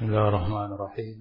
بسم الله الرحمن الرحيم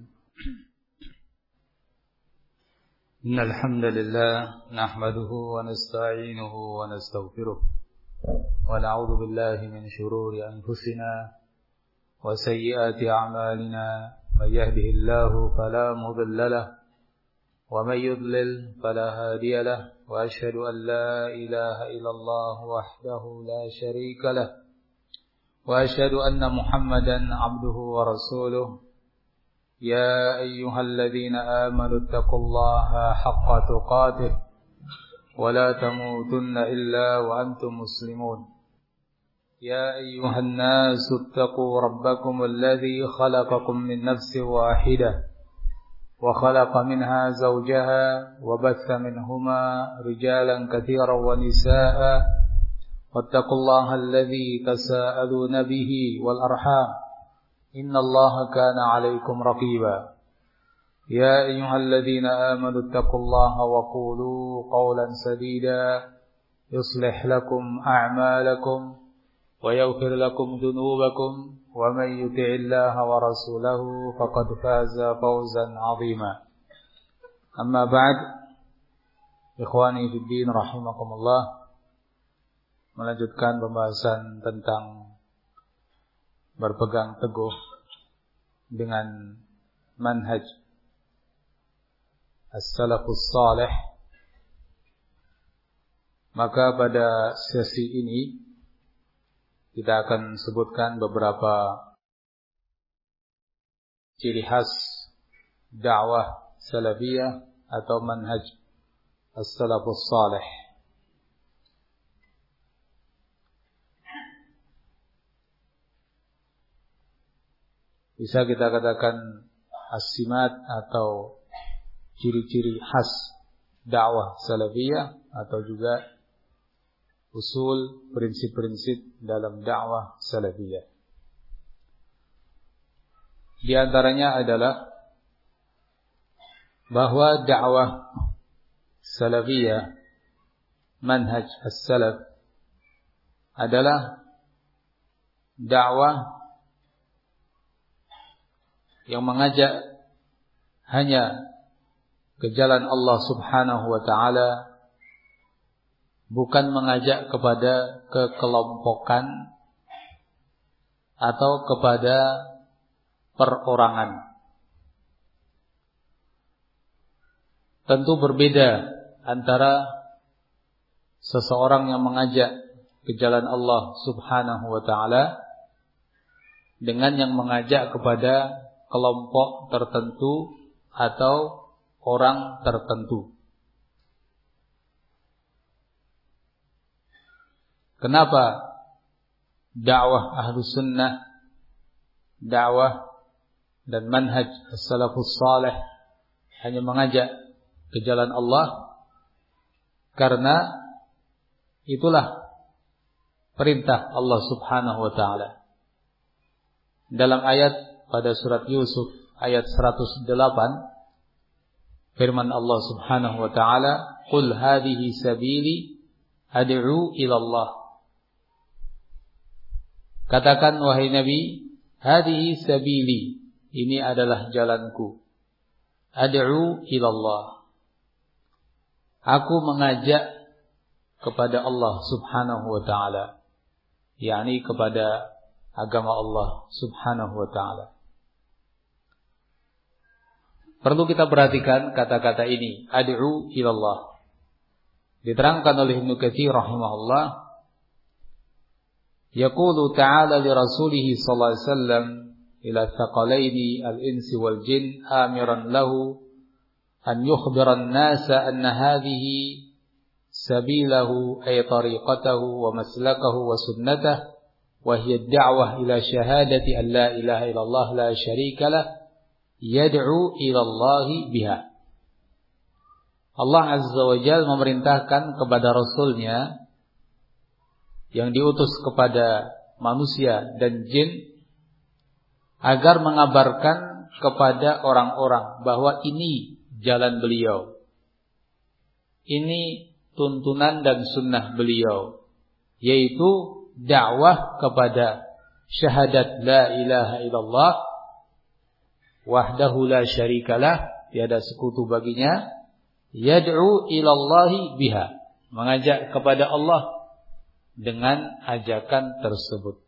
إن الحمد لله نحمده ونستعينه ونستغفره ونعوذ بالله من شرور أنفسنا وسيئات أعمالنا من يهده الله فلا مضل له ومن يضلل فلا هادي له وأشهد أن لا إله إلا الله وحده لا شريك له وأشهد أن محمدا عبده ورسوله يا أيها الذين آمنوا اتقوا الله حق تقاته ولا تموتن إلا وأنتم مسلمون يا أيها الناس اتقوا ربكم الذي خلقكم من نفس واحدة وخلق منها زوجها وبث منهما رجالا كثيرا ونساء واتقوا الله الذي تساءلون به والأرحام إن الله كان عليكم رقيبا يا أيها الذين آمنوا اتقوا الله وقولوا قولا سديدا يصلح لكم أعمالكم ويغفر لكم ذنوبكم ومن يطع الله ورسوله فقد فاز فوزا عظيما أما بعد إخواني في الدين رحمكم الله. Melanjutkan pembahasan tentang berpegang teguh dengan manhaj as-salafus salih. Maka pada sesi ini kita akan sebutkan beberapa ciri khas dakwah salafiyah atau manhaj as-salafus salih. Bisa kita katakan as-simat atau ciri-ciri khas dakwah salafiyah atau juga usul prinsip-prinsip dalam dakwah salafiyah. Di antaranya adalah bahwa dakwah salafiyah, manhaj as-salaf adalah dakwah yang mengajak hanya ke jalan Allah Subhanahu wa ta'ala, bukan mengajak kepada kekelompokan atau kepada perorangan. Tentu berbeda antara seseorang yang mengajak ke jalan Allah Subhanahu wa ta'ala dengan yang mengajak kepada kelompok tertentu atau orang tertentu. Kenapa dakwah Ahlus Sunnah, dakwah dan manhaj as-salafus salih hanya mengajak ke jalan Allah? Karena itulah perintah Allah Subhanahu wa ta'ala. Dalam ayat pada surat Yusuf ayat 108 firman Allah Subhanahu wa ta'ala, "Qul hadhihi sabili ad'u ila Allah." Katakan wahai Nabi, hadhihi sabili, ini adalah jalanku. Ad'u ila Allah. Aku mengajak kepada Allah Subhanahu wa ta'ala, yakni kepada agama Allah Subhanahu wa ta'ala. Perlu kita perhatikan kata-kata ini, ad'u ilallah. Diterangkan oleh Ibnu Katsir rahimahullah, yaqulu ta'ala li rasulih sallallahu alaihi wasallam ila thaqalaini al-insi wal jin amiran lahu an yukhbira an-nasa anna hadhihi sabilahu ay tariqatahu wa maslakahu wa sunnatahu wa hiya ad-da'wah ila syahadati an la ilaha illallah la syarika lah yad'u ila Allah biha. Allah Azza wa Jalla memerintahkan kepada Rasulnya yang diutus kepada manusia dan jin agar mengabarkan kepada orang-orang bahwa ini jalan beliau, ini tuntunan dan sunnah beliau, yaitu dakwah kepada syahadat la ilaha illallah wahdahu la syarikalah, tiada sekutu baginya, yad'u ilallahi biha, mengajak kepada Allah dengan ajakan tersebut.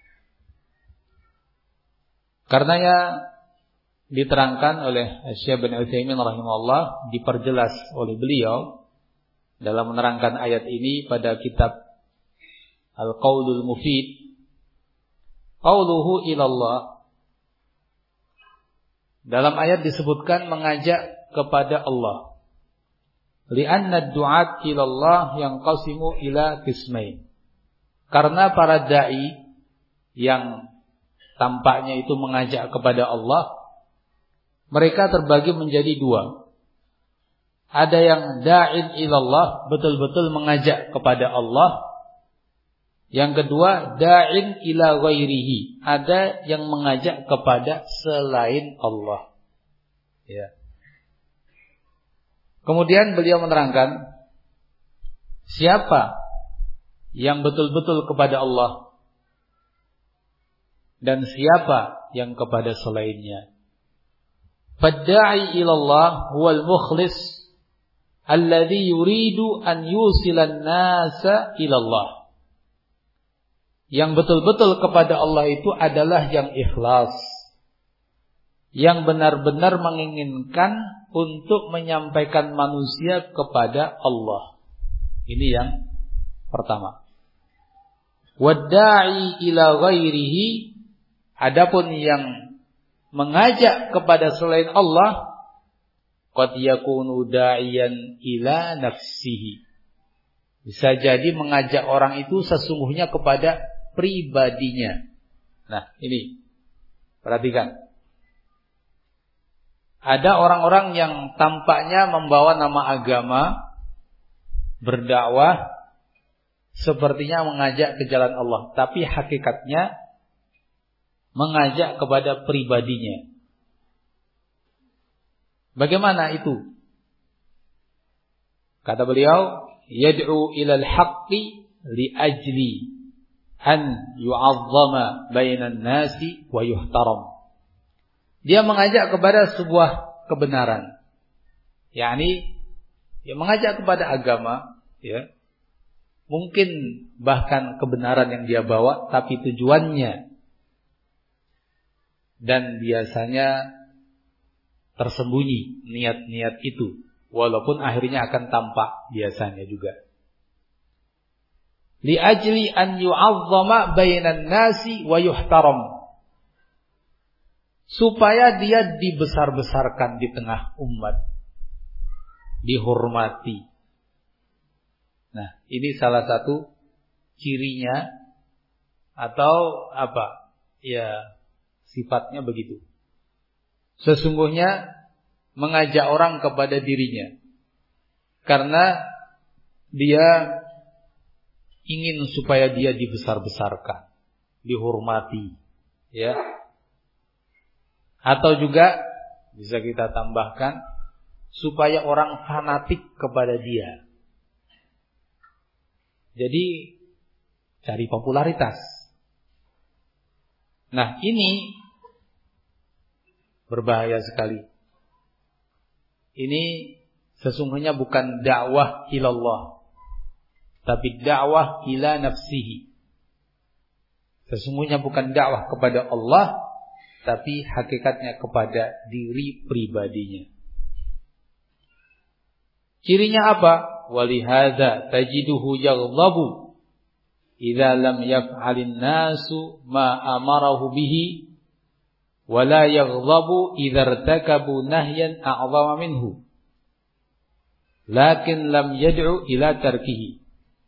Karenanya diterangkan oleh Syekh bin Utsaimin rahimahullah, diperjelas oleh beliau dalam menerangkan ayat ini pada kitab Al-Qaulul Mufid, qauluhu ilallah, dalam ayat disebutkan mengajak kepada Allah. Li'anna ad-du'at ilallah yanqasimu ila qismain. Karena para dai yang tampaknya itu mengajak kepada Allah, mereka terbagi menjadi dua. Ada yang da'in ilallah, betul-betul mengajak kepada Allah. Yang kedua, da'in ila ghairihi, ada yang mengajak kepada selain Allah. Ya. Kemudian beliau menerangkan, siapa yang betul-betul kepada Allah dan siapa yang kepada selainnya. Fadda'i ilallah huwal mukhlis alladhi yuridu an yusilan nasa ilallah. Yang betul-betul kepada Allah itu adalah yang ikhlas, yang benar-benar menginginkan untuk menyampaikan manusia kepada Allah. Ini yang pertama. Wadda'i ila ghairihi, adapun yang mengajak kepada selain Allah, qad yakunu da'iyan ila nafsihi, bisa jadi mengajak orang itu sesungguhnya kepada pribadinya. Nah, ini perhatikan. Ada orang-orang yang tampaknya membawa nama agama, berdakwah, sepertinya mengajak ke jalan Allah, tapi hakikatnya mengajak kepada pribadinya. Bagaimana itu? Kata beliau, yad'u ilal haqqi li ajli an yu'azzama bainan nasi wa yuhtaram. Dia mengajak kepada sebuah kebenaran. yakni dia mengajak kepada agama, ya. Mungkin bahkan kebenaran yang dia bawa, tapi tujuannya dan biasanya tersembunyi niat-niat itu, walaupun akhirnya akan tampak biasanya juga. Li ajli an yu'azzama bainan nasi wa yuhtaram, supaya dia dibesar-besarkan di tengah umat, dihormati. Nah, ini salah satu cirinya atau apa? Ya, sifatnya begitu. Sesungguhnya mengajak orang kepada dirinya karena dia ingin supaya dia dibesar-besarkan, dihormati, ya. Atau juga bisa kita tambahkan supaya orang fanatik kepada dia. Jadi cari popularitas. Nah, ini berbahaya sekali. Ini sesungguhnya bukan dakwah ilallah, tapi dakwah ila nafsihi. Sesungguhnya bukan dakwah kepada Allah, tapi hakikatnya kepada diri pribadinya. Cirinya apa? Walihada tajiduhu yaghlabu idza lam yaf'alin nasu ma amarahu bihi, wa la yaghlabu idza irtakabu nahyan a'zama minhu, lakin lam yad'u ila tarkihi.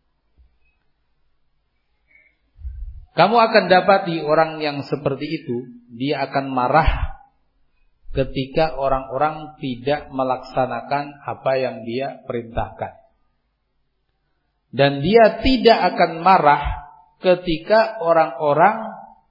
Kamu akan dapati orang yang seperti itu, dia akan marah ketika orang-orang tidak melaksanakan apa yang dia perintahkan. Dan dia tidak akan marah ketika orang-orang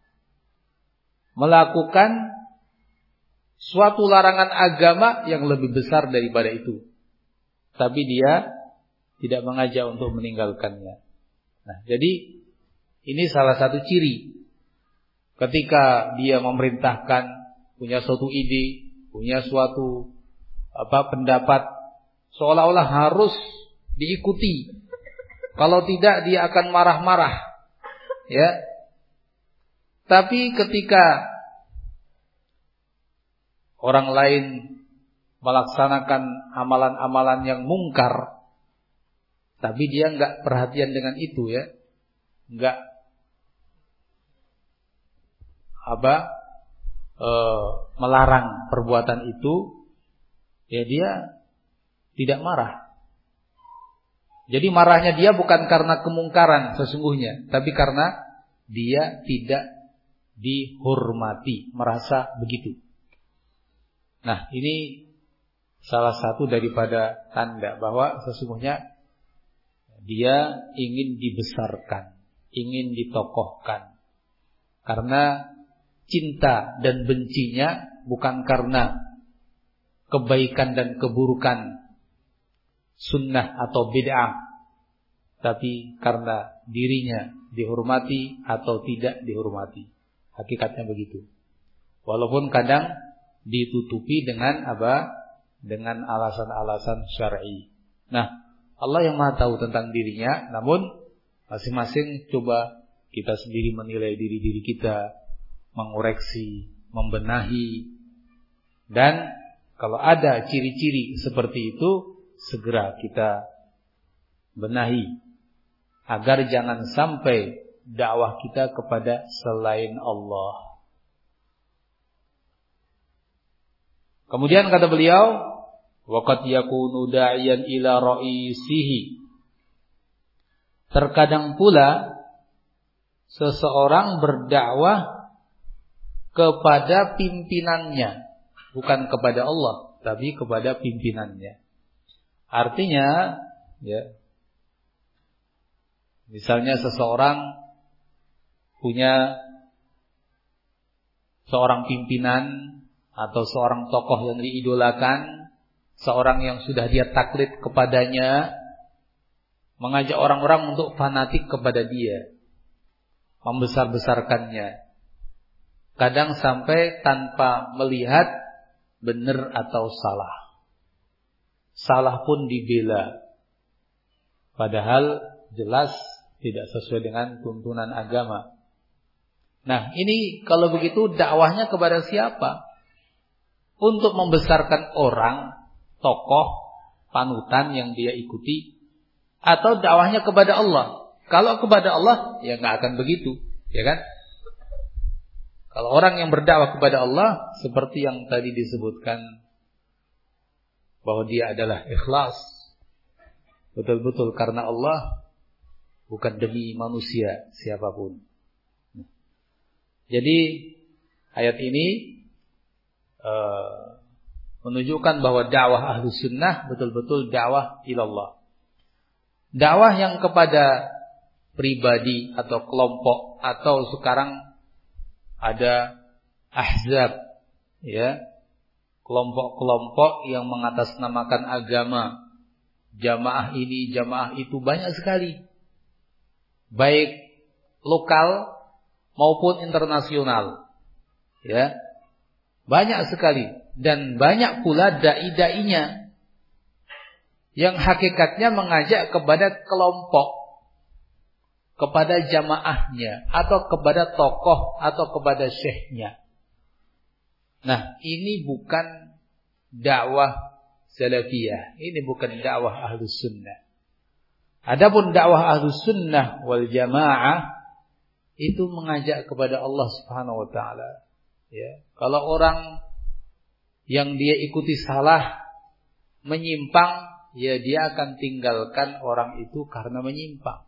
melakukan suatu larangan agama yang lebih besar daripada itu, tapi dia tidak mengajak untuk meninggalkannya. Nah, jadi ini salah satu ciri. Ketika dia memerintahkan punya suatu ide, punya suatu pendapat, seolah-olah harus diikuti. Kalau tidak dia akan marah-marah. Ya. Tapi ketika orang lain melaksanakan amalan-amalan yang mungkar, tapi dia enggak perhatian dengan itu, ya, enggak melarang perbuatan itu, ya dia tidak marah. Jadi marahnya dia bukan karena kemungkaran sesungguhnya, tapi karena dia tidak dihormati, merasa begitu. Nah, ini salah satu daripada tanda bahwa sesungguhnya dia ingin dibesarkan, ingin ditokohkan. Karena cinta dan bencinya bukan karena kebaikan dan keburukan, sunnah atau bid'ah, tapi karena dirinya dihormati atau tidak dihormati. Hakikatnya begitu. Walaupun kadang ditutupi dengan dengan alasan-alasan syar'i. Nah, Allah yang Maha tahu tentang dirinya, namun masing-masing coba kita sendiri menilai diri kita, mengoreksi, membenahi, dan kalau ada ciri-ciri seperti itu segera kita benahi agar jangan sampai dakwah kita kepada selain Allah. Kemudian kata beliau, waqad yakunu da'iyan ila ra'isihi. Terkadang pula seseorang berdakwah kepada pimpinannya, bukan kepada Allah, tapi kepada pimpinannya. Artinya, ya, misalnya seseorang punya seorang pimpinan atau seorang tokoh yang diidolakan, seorang yang sudah dia taklid kepadanya, mengajak orang-orang untuk fanatik kepada dia, membesar-besarkannya. Kadang sampai tanpa melihat benar atau salah. Salah pun dibela, padahal jelas tidak sesuai dengan tuntunan agama. Nah, ini kalau begitu dakwahnya kepada siapa? Untuk membesarkan orang, tokoh, panutan yang dia ikuti, atau dakwahnya kepada Allah? Kalau kepada Allah, ya nggak akan begitu, ya kan? Kalau orang yang berdakwah kepada Allah, seperti yang tadi disebutkan, bahwa dia adalah ikhlas, betul-betul karena Allah, bukan demi manusia siapapun. Jadi ayat ini menunjukkan bahwa dakwah Ahlus Sunnah betul-betul dakwah ilallah. Dakwah yang kepada pribadi atau kelompok, atau sekarang ada ahzab, ya, kelompok-kelompok yang mengatasnamakan agama, jamaah ini, jamaah itu, banyak sekali, baik lokal maupun internasional, ya. Banyak sekali, dan banyak pula dai-dainya yang hakikatnya mengajak kepada kelompok, kepada jamaahnya, atau kepada tokoh, atau kepada syekhnya. Nah, ini bukan dakwah salafiyah, ini bukan dakwah Ahlus Sunnah. Adapun dakwah Ahlus Sunnah wal Jamaah itu mengajak kepada Allah Subhanahu wa taala. Ya, kalau orang yang dia ikuti salah, menyimpang, ya dia akan tinggalkan orang itu karena menyimpang.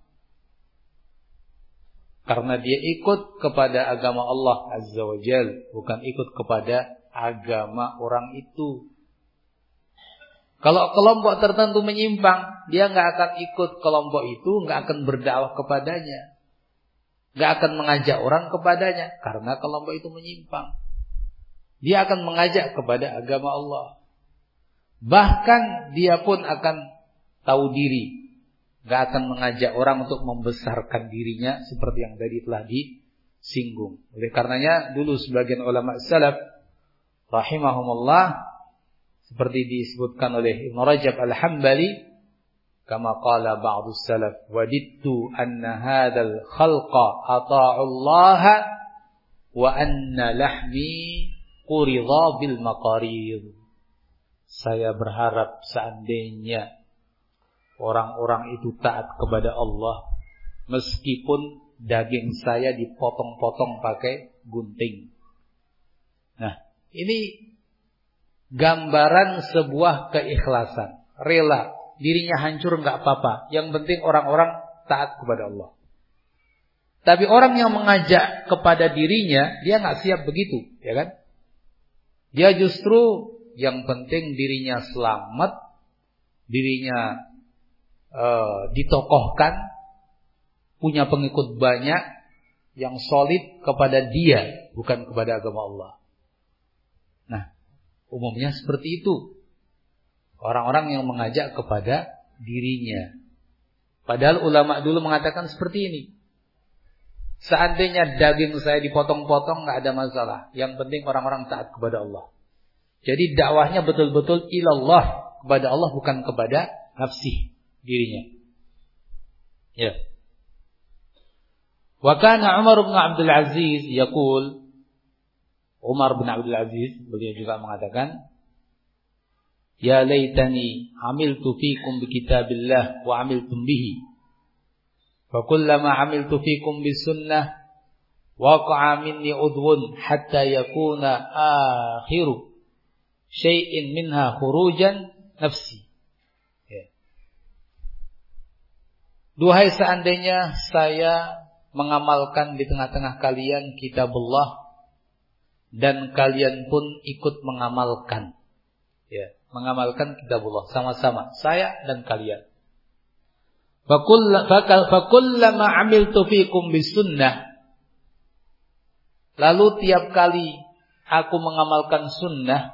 Karena dia ikut kepada agama Allah Azza wa Jal, bukan ikut kepada agama orang itu. Kalau kelompok tertentu menyimpang, dia nggak akan ikut kelompok itu, nggak akan berdakwah kepadanya, nggak akan mengajak orang kepadanya, karena kelompok itu menyimpang. Dia akan mengajak kepada agama Allah. Bahkan dia pun akan tahu diri, nggak akan mengajak orang untuk membesarkan dirinya, seperti yang tadi telah disinggung. Oleh karenanya dulu sebagian ulama salaf rahimahumullah, seperti disebutkan oleh Ibnu Rajab Al-Hambali, kama qala ba'du salaf, wadittu anna hadzal khalqa ata'u Allah wa anna lahmi qurida bil maqarid. Saya berharap seandainya orang-orang itu taat kepada Allah meskipun daging saya dipotong-potong pakai gunting. Nah, ini gambaran sebuah keikhlasan, rela, dirinya hancur enggak apa-apa, yang penting orang-orang taat kepada Allah. Tapi orang yang mengajak kepada dirinya, dia enggak siap begitu, ya kan? Dia justru yang penting dirinya selamat, dirinya ditokohkan, punya pengikut banyak, yang solid kepada dia, bukan kepada agama Allah. Nah, umumnya seperti itu. Orang-orang yang mengajak kepada dirinya. Padahal ulama dulu mengatakan seperti ini. Seandainya daging saya dipotong-potong enggak ada masalah. Yang penting orang-orang taat kepada Allah. Jadi dakwahnya betul-betul ilallah, kepada Allah, bukan kepada nafsi dirinya. Ya. Wa kana Umar bin Abdul Aziz yaqul, Umar bin Abdul Aziz beliau juga mengatakan, ya laitani amiltu fikum bi kitabillah wa amiltum bihi. Fa kullama amiltu fikum bis sunnah waqa'a minni udwun hatta yakuna akhiru syai'in minha khurujan nafsi. Ya. Duhai seandainya saya mengamalkan di tengah-tengah kalian kitabullah dan kalian pun ikut mengamalkan. Ya, mengamalkan kitabullah sama-sama, saya dan kalian. Fakullama amiltu fikum bisunnah. Lalu tiap kali aku mengamalkan sunnah,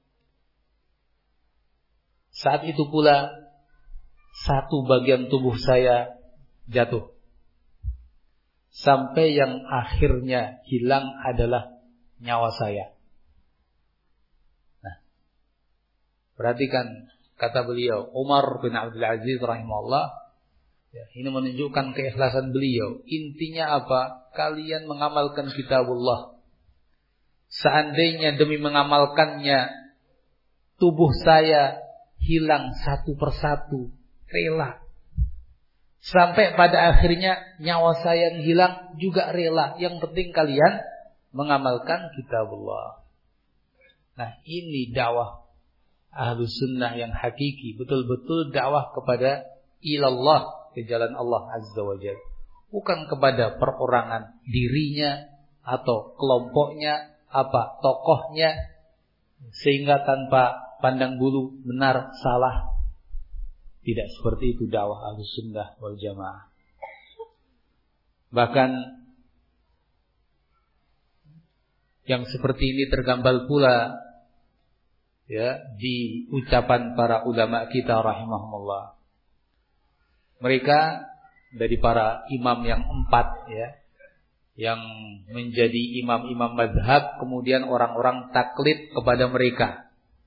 saat itu pula satu bagian tubuh saya jatuh. Sampai yang akhirnya hilang adalah nyawa saya. Nah, perhatikan kata beliau, Umar bin Abdul Aziz rahimahullah, ya, ini menunjukkan keikhlasan beliau. Intinya apa? Kalian mengamalkan kitabullah. Seandainya demi mengamalkannya tubuh saya hilang satu persatu, rela. Sampai pada akhirnya nyawa saya yang hilang juga rela. Yang penting kalian mengamalkan kitabullah. Nah, ini dakwah Ahlus Sunnah yang hakiki, betul-betul dakwah kepada ilallah, ke jalan Allah Azza wa Jalla, bukan kepada perorangan dirinya atau kelompoknya, apa tokohnya, sehingga tanpa pandang bulu benar salah. Tidak seperti itu dakwah Ahlus Sunnah wal Jamaah. Bahkan yang seperti ini tergambar pula, ya, di ucapan para ulama kita rahimahumullah. Mereka dari para imam yang 4, ya, yang menjadi imam-imam mazhab, kemudian orang-orang taklid kepada mereka.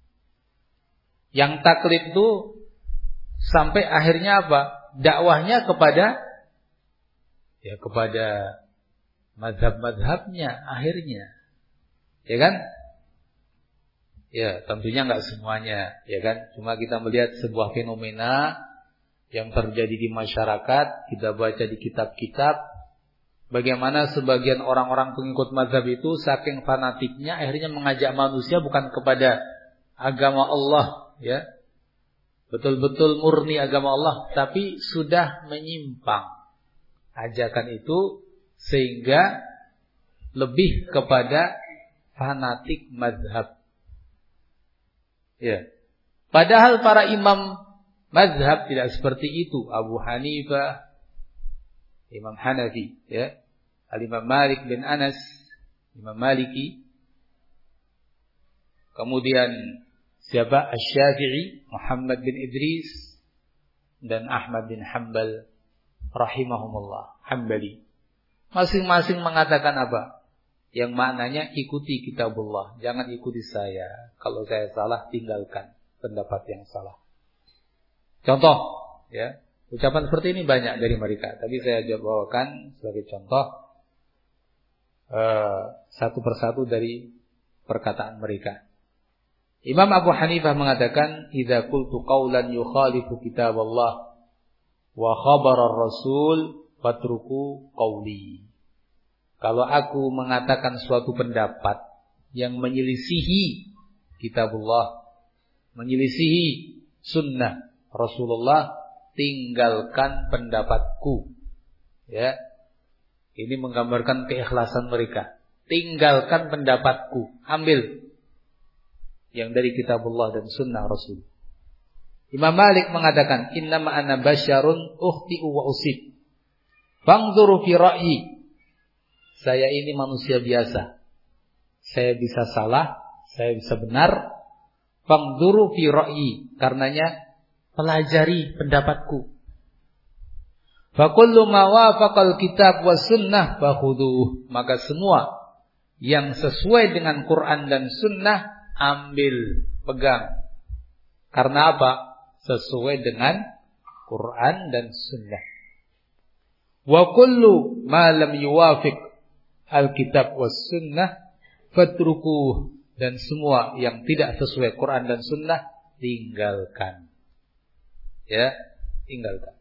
Yang taklid itu sampai akhirnya apa? Dakwahnya kepada, ya, kepada mazhab-mazhabnya akhirnya. Ya kan? Ya, tentunya enggak semuanya, ya kan? Cuma kita melihat sebuah fenomena yang terjadi di masyarakat, kita baca di kitab-kitab, bagaimana sebagian orang-orang pengikut mazhab itu saking fanatiknya akhirnya mengajak manusia bukan kepada agama Allah, ya, betul-betul murni agama Allah, tapi sudah menyimpang ajakan itu sehingga lebih kepada fanatik mazhab. Ya. Padahal para imam mazhab tidak seperti itu. Abu Hanifah, Imam Hanafi, ya, Al-Imam Malik bin Anas, Imam Maliki. Kemudian siapa? Asy-Syafi'i, Muhammad bin Idris, dan Ahmad bin Hanbal rahimahumullah, Hanbali. Masing-masing mengatakan apa? yang maknanya ikuti kitabullah, jangan ikuti saya. Kalau saya salah, tinggalkan pendapat yang salah. Contoh, ya, ucapan seperti ini banyak dari mereka, tapi saya bawakan sebagai contoh satu persatu dari perkataan mereka. Imam Abu Hanifah mengatakan, "Idza qultu qawlan yukhalifu kitaballah wa khabara ar-rasul fatruku qawli." Kalau aku mengatakan suatu pendapat yang menyelisihi kitabullah, menyelisihi sunnah Rasulullah, tinggalkan pendapatku. Ya. Ini menggambarkan keikhlasan mereka. Tinggalkan pendapatku, ambil yang dari kitabullah dan sunnah Rasul. Imam Malik mengatakan, "Innama ana basyarun ukhti'u wa usib. Fanzuru fi ra'yi." Saya ini manusia biasa. Saya bisa salah, saya bisa benar. Fanzuru fi ra'yi, karenanya pelajari pendapatku. Fa kullu ma wafaqal kitab was sunnah fakhudhuh. Maka semua yang sesuai dengan Quran dan sunnah ambil, pegang. Karena apa? Sesuai dengan Quran dan sunnah. Wa kullu ma lam yuwafiq al-kitab was sunnah fatrukuh. Dan semua yang tidak sesuai Quran dan sunnah, tinggalkan. Ya, tinggalkan.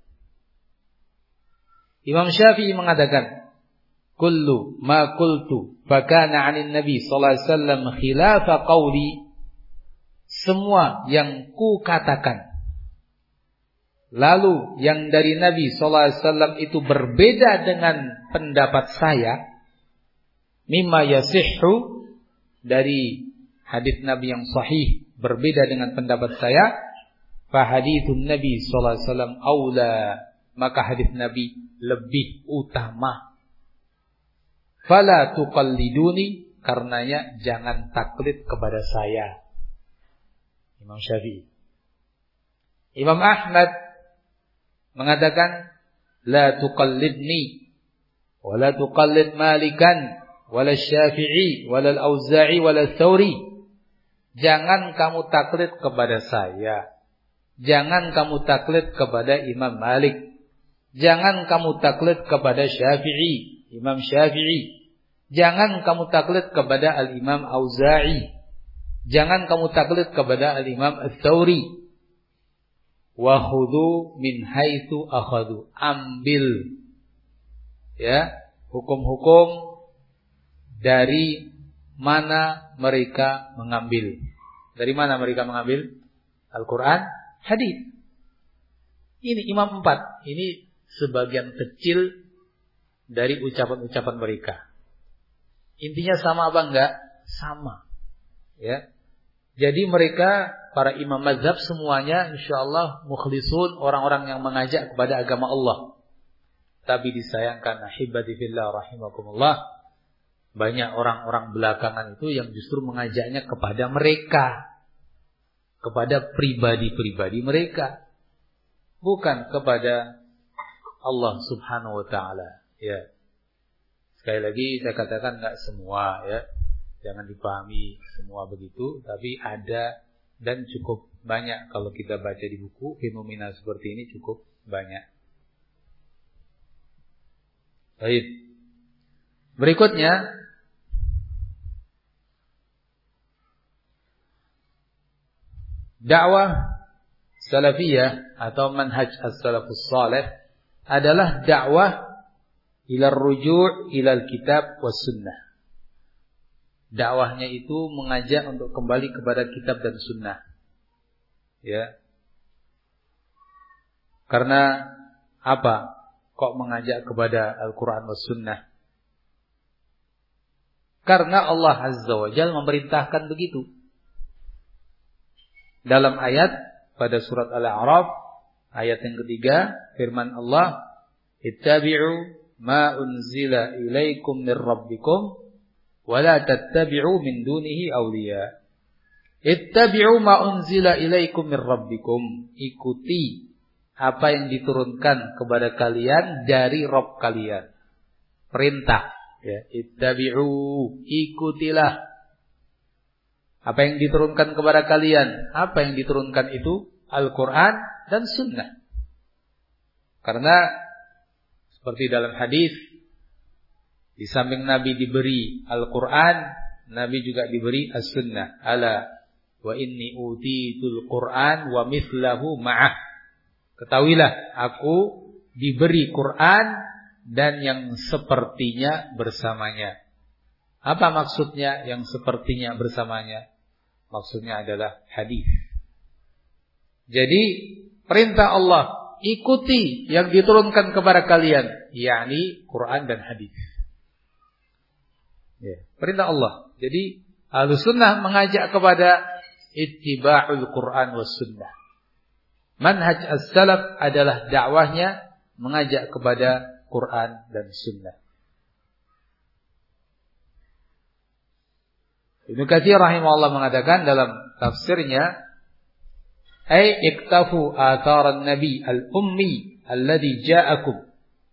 Imam Syafi'i mengatakan, "Kullu ma qultu fa kana 'anil Nabi sallallahu alaihi wasallam khilafa qawli." Semua yang ku katakan lalu yang dari Nabi sallallahu alaihi wasallam itu berbeda dengan pendapat saya, mimma yasihhu, dari hadis Nabi yang sahih berbeda dengan pendapat saya, fa haditsun Nabi sallallahu alaihi wasallam aula, maka hadis Nabi lebih utama. Fala tuqalliduni, karenanya jangan taklid kepada saya. Imam Syafi'i. Imam Ahmad mengatakan, la tuqallidni wa la tuqallid Malikan wala Syafi'i wala Al-Auza'i wala Tsauri. Jangan kamu taklid kepada saya. Jangan kamu taklid kepada Imam Malik. Jangan kamu taklid kepada Syafi'i, Imam Syafi'i. Jangan kamu taklid kepada Al-Imam Auza'i. Jangan kamu taklid kepada Al-Imam Ats-Tsauri. Wa khudhu min haitsu akhadhu. Ambil, ya, hukum-hukum dari mana mereka mengambil. Dari mana mereka mengambil? Al-Quran, hadis. Ini Imam 4. Ini sebagian kecil dari ucapan-ucapan mereka. Intinya sama apa enggak? Sama. Ya. Jadi mereka, para imam mazhab semuanya insyaallah mukhlisun, orang-orang yang mengajak kepada agama Allah. Tapi disayangkan, ahibati fillah rahimakumullah, banyak orang-orang belakangan itu yang justru mengajaknya kepada mereka, kepada pribadi-pribadi mereka, bukan kepada Allah subhanahu wa ta'ala. Ya. Sekali lagi saya katakan enggak semua, ya. Jangan dipahami semua begitu, tapi ada dan cukup banyak. Kalau kita baca di buku, fenomena seperti ini cukup banyak. Baik. Berikutnya, dakwah salafiyah atau manhaj as-salafus salih adalah dakwah ila ruju' ila al-kitab was sunnah. Dakwahnya itu mengajak untuk kembali kepada kitab dan sunnah. Ya. Karena apa? Kok mengajak kepada Al-Quran was sunnah? Karena Allah Azza wa Jalla memerintahkan begitu. Dalam ayat pada surat Al-A'raf, ayat yang ketiga, firman Allah, "Ittabi'u ma unzila ilaikum min rabbikum wa la tattabi'u min dunihi awliya." Ittabi'u ma unzila ilaikum min rabbikum. Ikuti apa yang diturunkan kepada kalian dari Rabb kalian. Perintah, Ya, ittabi'u, ikutilah apa yang diturunkan kepada kalian. Apa yang diturunkan itu Al-Quran dan Sunnah. Karena seperti dalam hadis, di samping Nabi diberi Al-Quran, Nabi juga diberi As-Sunnah. Ala wa inni utitul Quran wa mithlahu ma'ah. Ketahuilah, aku diberi Quran dan yang sepertinya bersamanya. Apa maksudnya yang sepertinya bersamanya? Maksudnya adalah hadis. Jadi perintah Allah, ikuti yang diturunkan kepada kalian, yakni Quran dan hadis. Ya, perintah Allah. Jadi Ahlussunnah mengajak kepada ittiba'ul Quran was sunnah. Manhaj as-salaf adalah dakwahnya mengajak kepada Quran dan Sunnah. Ibnu Katsir rahimahullah mengatakan dalam tafsirnya, ay iktafu atharan nabi al-ummi alladhi ja'akum.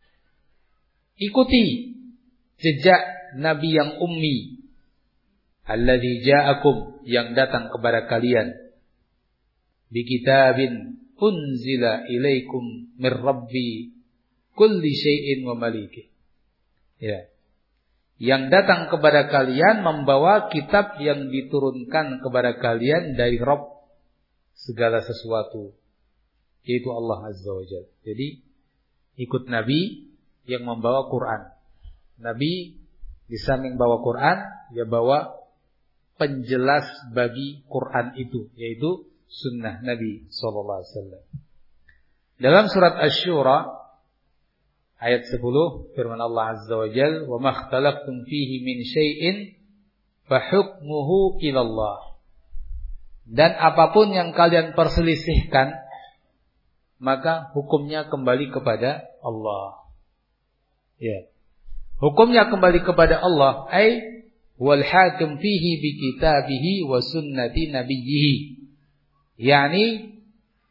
Ikuti jejak nabi yang ummi, alladhi ja'akum, yang datang kepada kalian, bi kitabin unzila ilaikum mir rabbi kulli syai'in wa maliki. Ya. Yang datang kepada kalian membawa kitab yang diturunkan kepada kalian dari Rabb segala sesuatu, yaitu Allah Azza wa Jalla. Jadi ikut Nabi yang membawa Quran. Nabi di samping bawa Quran, dia bawa penjelas bagi Quran itu, yaitu sunnah Nabi sallallahu alaihi wasallam. Dalam surat Asy-Syura ayat 10, firman Allah Azza wa Jalla, "Wa ma ikhtalaftum fihi min syai'in fa hukmuhu ila Allah." Dan apapun yang kalian perselisihkan, maka hukumnya kembali kepada Allah. Ya. Hukumnya kembali kepada Allah, ai wal hakim fihi bi kitabihi wa sunnati nabiyhi. Yani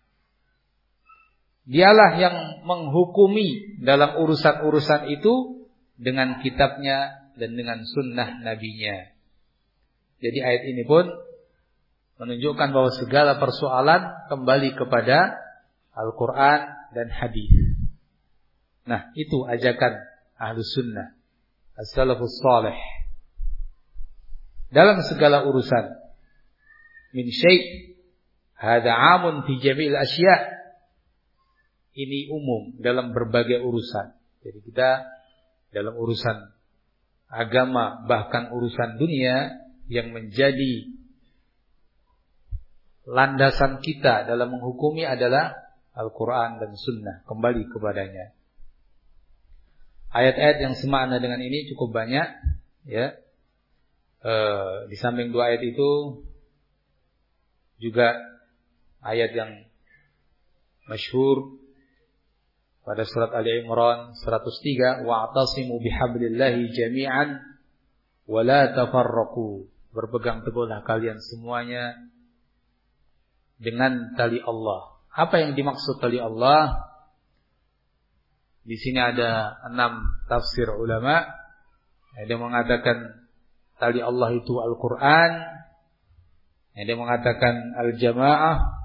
dialah yang menghukumi dalam urusan-urusan itu dengan kitabnya dan dengan sunnah nabinya. Jadi ayat ini pun menunjukkan bahwa segala persoalan kembali kepada Al-Quran dan hadis. Nah, itu ajakan Ahlus Sunnah, As-Salafus Salih. Dalam segala urusan, min syai' hadza 'amun fi jami'il asya'. Ini umum dalam berbagai urusan. Jadi kita dalam urusan agama, bahkan urusan dunia, yang menjadi landasan kita dalam menghukumi adalah Al-Quran dan Sunnah. Kembali kepadanya. Ayat-ayat yang semakna dengan ini cukup banyak. Ya, di samping dua ayat itu juga ayat yang masyhur pada surat Ali Imran 103, wa'tasimu bihablillahi jami'an wa la tafarraqu. Berpegang teguhlah kalian semuanya dengan tali Allah. Apa yang dimaksud tali Allah? Di sini ada 6 tafsir ulama. Ada yang mengatakan tali Allah itu Al-Quran. Ada yang mengatakan Al-Jamaah.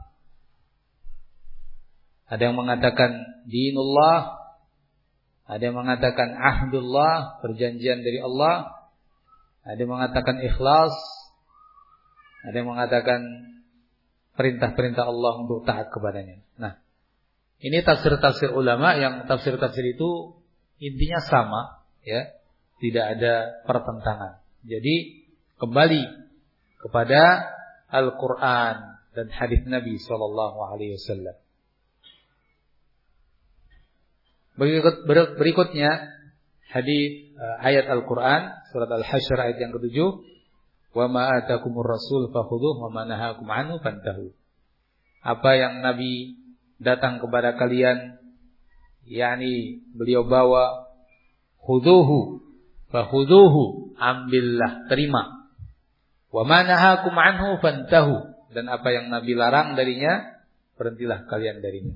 Ada yang mengatakan dinullah, ada yang mengatakan ahdullah, perjanjian dari Allah, ada yang mengatakan ikhlas, ada yang mengatakan perintah-perintah Allah untuk taat kepadanya. Nah, ini tafsir-tafsir ulama yang tafsir-tafsir itu intinya sama, ya, tidak ada pertentangan. Jadi kembali kepada Al-Quran dan hadis Nabi SAW. Berikutnya hadis ayat Al-Quran surat Al-Hasyr ayat yang ke-7, wa ma atakumur rasul fakhudhuhu wa ma nahakum anhu fantahu. Apa yang Nabi datang kepada kalian, yakni beliau bawa, khudhuhu fakhudhuhu, ambillah, terima, wa ma nahakum anhu fantahu, dan apa yang Nabi larang darinya, berhentilah kalian darinya.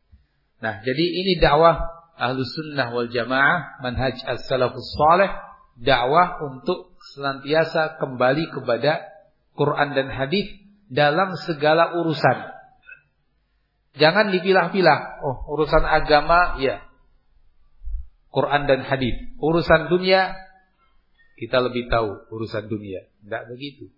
Nah, jadi ini dakwah Ahlus Sunnah wal Jamaah, manhaj as-salafus salih dakwah untuk senantiasa kembali kepada Quran dan hadis dalam segala urusan. Jangan dipilah-pilah. Oh, urusan agama ya Quran dan hadis. Urusan dunia kita lebih tahu urusan dunia. Tidak begitu.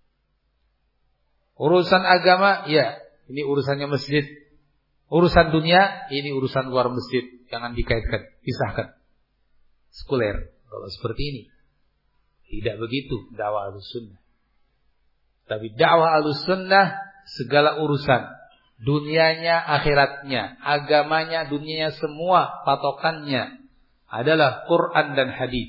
Urusan agama ya ini urusannya masjid. Urusan dunia ini urusan luar masjid. Jangan dikaitkan, pisahkan. Sekuler. Kalau seperti ini tidak begitu dakwah Ahlussunnah. Tapi dakwah Ahlussunnah segala urusan dunianya, akhiratnya, agamanya, dunianya, semua patokannya adalah Quran dan hadis.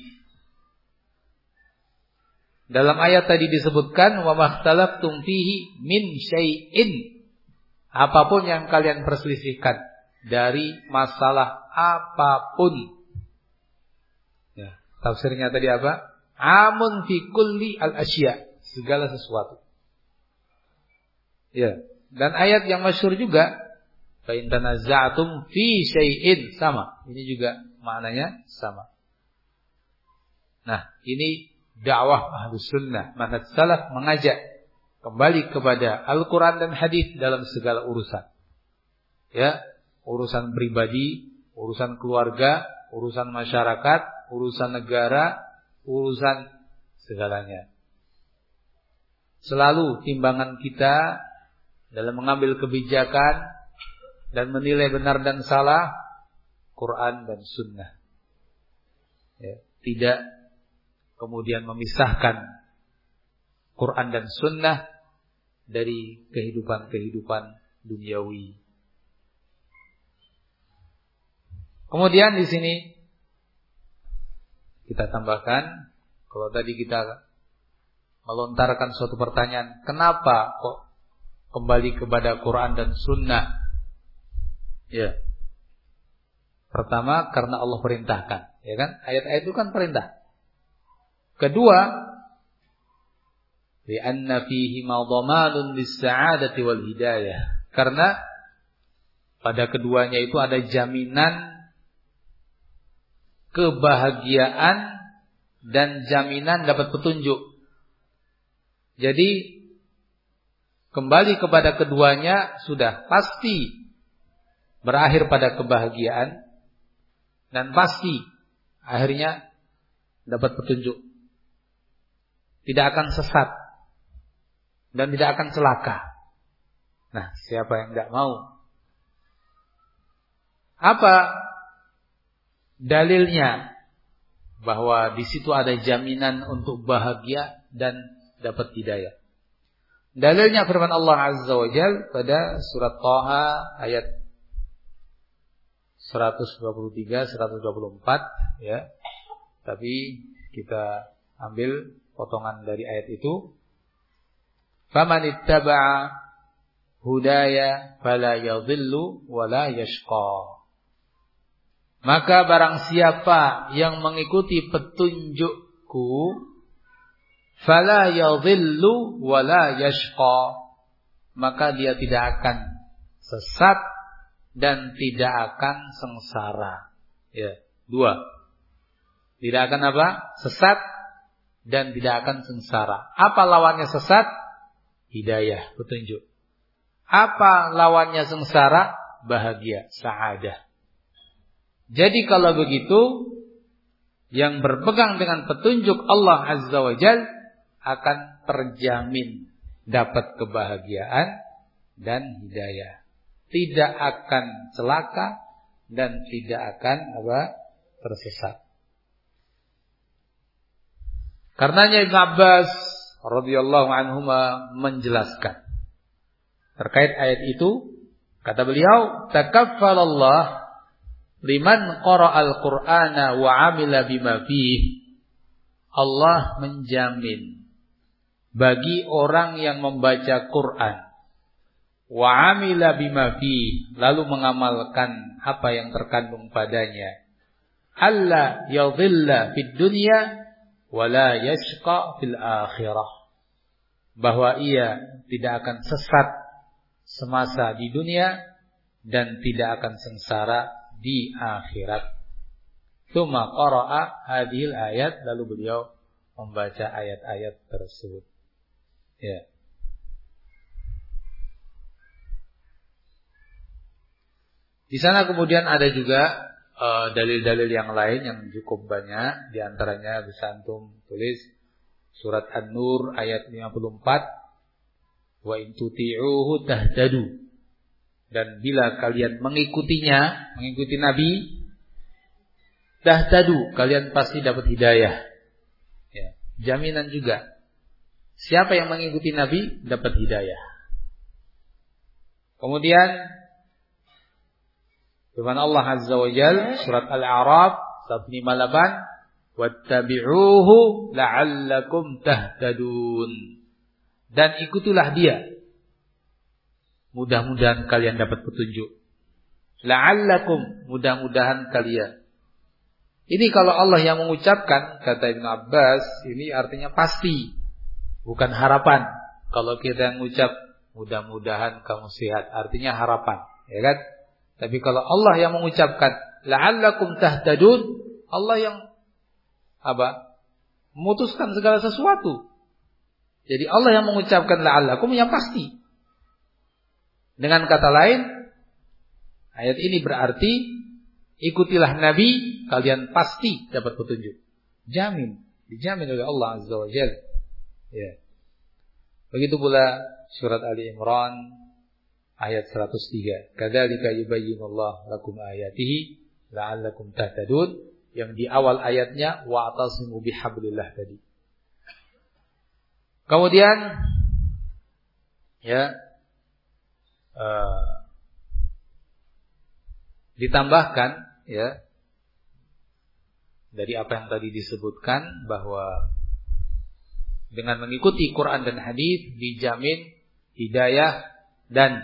Dalam ayat tadi disebutkan wa makhtalaftum fihi min syai'in, apapun yang kalian perselisihkan dari masalah apapun. Ya, tafsirnya tadi apa? Amun fi kulli al-asya, segala sesuatu. Ya. Dan ayat yang masyhur juga, fa in tanaza'tum fi syai'in, sama. Ini juga maknanya sama. Nah, ini dakwah Ahlussunnah, manhaj salaf mengajak kembali kepada Al-Qur'an dan hadis dalam segala urusan. Ya, urusan pribadi, urusan keluarga, urusan masyarakat, urusan negara, urusan segalanya. Selalu timbangan kita dalam mengambil kebijakan dan menilai benar dan salah Quran dan Sunnah. Ya, tidak kemudian memisahkan Quran dan Sunnah dari kehidupan duniawi. Kemudian di sini kita tambahkan, kalau tadi kita melontarkan suatu pertanyaan, kenapa kok kembali kepada Quran dan Sunnah? Ya. Pertama, karena Allah perintahkan, ya kan? Ayat-ayat itu kan perintah. Kedua, li'anna fihi madhamanun lis-sa'adati wal hidayah. Karena pada keduanya itu ada jaminan kebahagiaan dan jaminan dapat petunjuk. Jadi kembali kepada keduanya sudah pasti berakhir pada kebahagiaan dan pasti akhirnya dapat petunjuk. Tidak akan sesat dan tidak akan celaka. Nah, siapa yang tidak mau? Apa dalilnya bahwa di situ ada jaminan untuk bahagia dan dapat hidayah? Dalilnya firman Allah Azza wa Jalla pada surat Thaha ayat 123, 124 ya. Tapi kita ambil potongan dari ayat itu. Famanittaba'a hudaya fala yadhillu wa la yashqa. Maka barang siapa yang mengikuti petunjukku, fala yadhillu wa la yashqa, maka dia tidak akan sesat dan tidak akan sengsara. Ya, dua. Tidak akan apa? Sesat dan tidak akan sengsara. Apa lawannya sesat? Hidayah, petunjuk. Apa lawannya sengsara? Bahagia, sa'adah. Jadi kalau begitu, yang berpegang dengan petunjuk Allah Azza wa Jalla akan terjamin dapat kebahagiaan dan hidayah. Tidak akan celaka dan tidak akan tersesat. Karenanya Ibn Abbas radhiyallahu anhuma menjelaskan terkait ayat itu, kata beliau, takaffalallah liman qara'al Qur'ana wa 'amila bima fihi. Allah menjamin bagi orang yang membaca Quran wa 'amila bima fihi, lalu mengamalkan apa yang terkandung padanya, alla yadhilla fid dunya wa la yashqa fil akhirah, bahwa ia tidak akan sesat semasa di dunia dan tidak akan sengsara di akhirat. Tsumma qara'a hadhil ayat, lalu beliau membaca ayat-ayat tersebut. Ya. Di sana kemudian ada juga dalil-dalil yang lain yang cukup banyak. Di antaranya bisa antum tulis surat An-Nur ayat 54, wa in tuti'uhu tahtadu. Dan bila kalian mengikutinya, mengikuti Nabi, tahtadu, kalian pasti dapat hidayah. Ya, jaminan juga. Siapa yang mengikuti Nabi dapat hidayah. Kemudian firman Allah Azza wa Jalla surat Al-A'raf 158, wattabi'uhu la'allakum tahtadun. Dan ikutilah dia, mudah-mudahan kalian dapat petunjuk. La'allakum, mudah-mudahan kalian. Ini kalau Allah yang mengucapkan, kata Ibnu Abbas, ini artinya pasti, bukan harapan. Kalau kita yang mengucap mudah-mudahan kamu sehat, artinya harapan, ya kan? Tapi kalau Allah yang mengucapkan la'allakum tahtadun, Allah yang memutuskan segala sesuatu. Jadi Allah yang mengucapkan la'allakum yang pasti. Dengan kata lain, ayat ini berarti ikutilah Nabi, kalian pasti dapat petunjuk. Jamin, dijamin oleh Allah Azza wa Jalla. Ya. Begitu pula surat Ali Imran ayat 103. Kadzalika yubayyinullahu lakum ayatihi la'allakum tahtadun, yang di awal ayatnya wa'tasimu bihablillah tadi. Kemudian ya ditambahkan ya dari apa yang tadi disebutkan, bahwa dengan mengikuti Quran dan hadis dijamin hidayah dan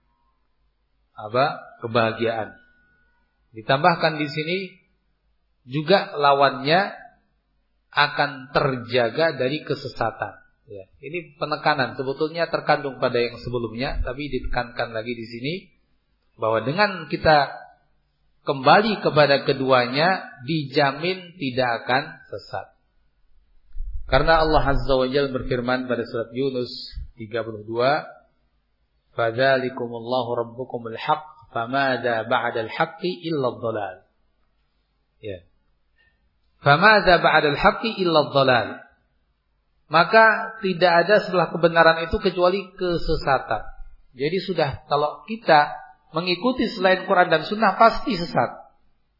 kebahagiaan. Ditambahkan di sini juga lawannya akan terjaga dari kesesatan. Ya, ini penekanan sebetulnya terkandung pada yang sebelumnya, tapi ditekankan lagi di sini bahwa dengan kita kembali kepada keduanya dijamin tidak akan sesat. Karena Allah Azza wa Jalla berfirman pada surat Yunus 32, fadzalikumullahu rabbukumul haqq famadza ba'dal haqqi illa adh-dhalal. Ya. Famadza ba'dal haqqi illa adh-dhalal. Maka tidak ada setelah kebenaran itu kecuali kesesatan. Jadi sudah, kalau kita mengikuti selain Quran dan Sunnah pasti sesat.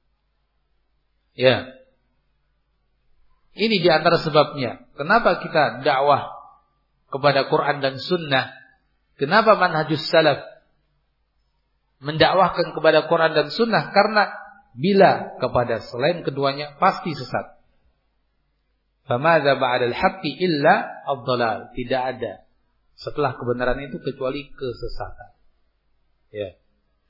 Ya. Ini di antara sebabnya. Kenapa kita dakwah kepada Quran dan Sunnah? Kenapa manhajus salaf mendakwahkan kepada Quran dan Sunnah? Karena bila kepada selain keduanya pasti sesat. Famadza ba'dal haqqi illa ad-dhalal. Tidak ada setelah kebenaran itu kecuali kesesatan. Ya.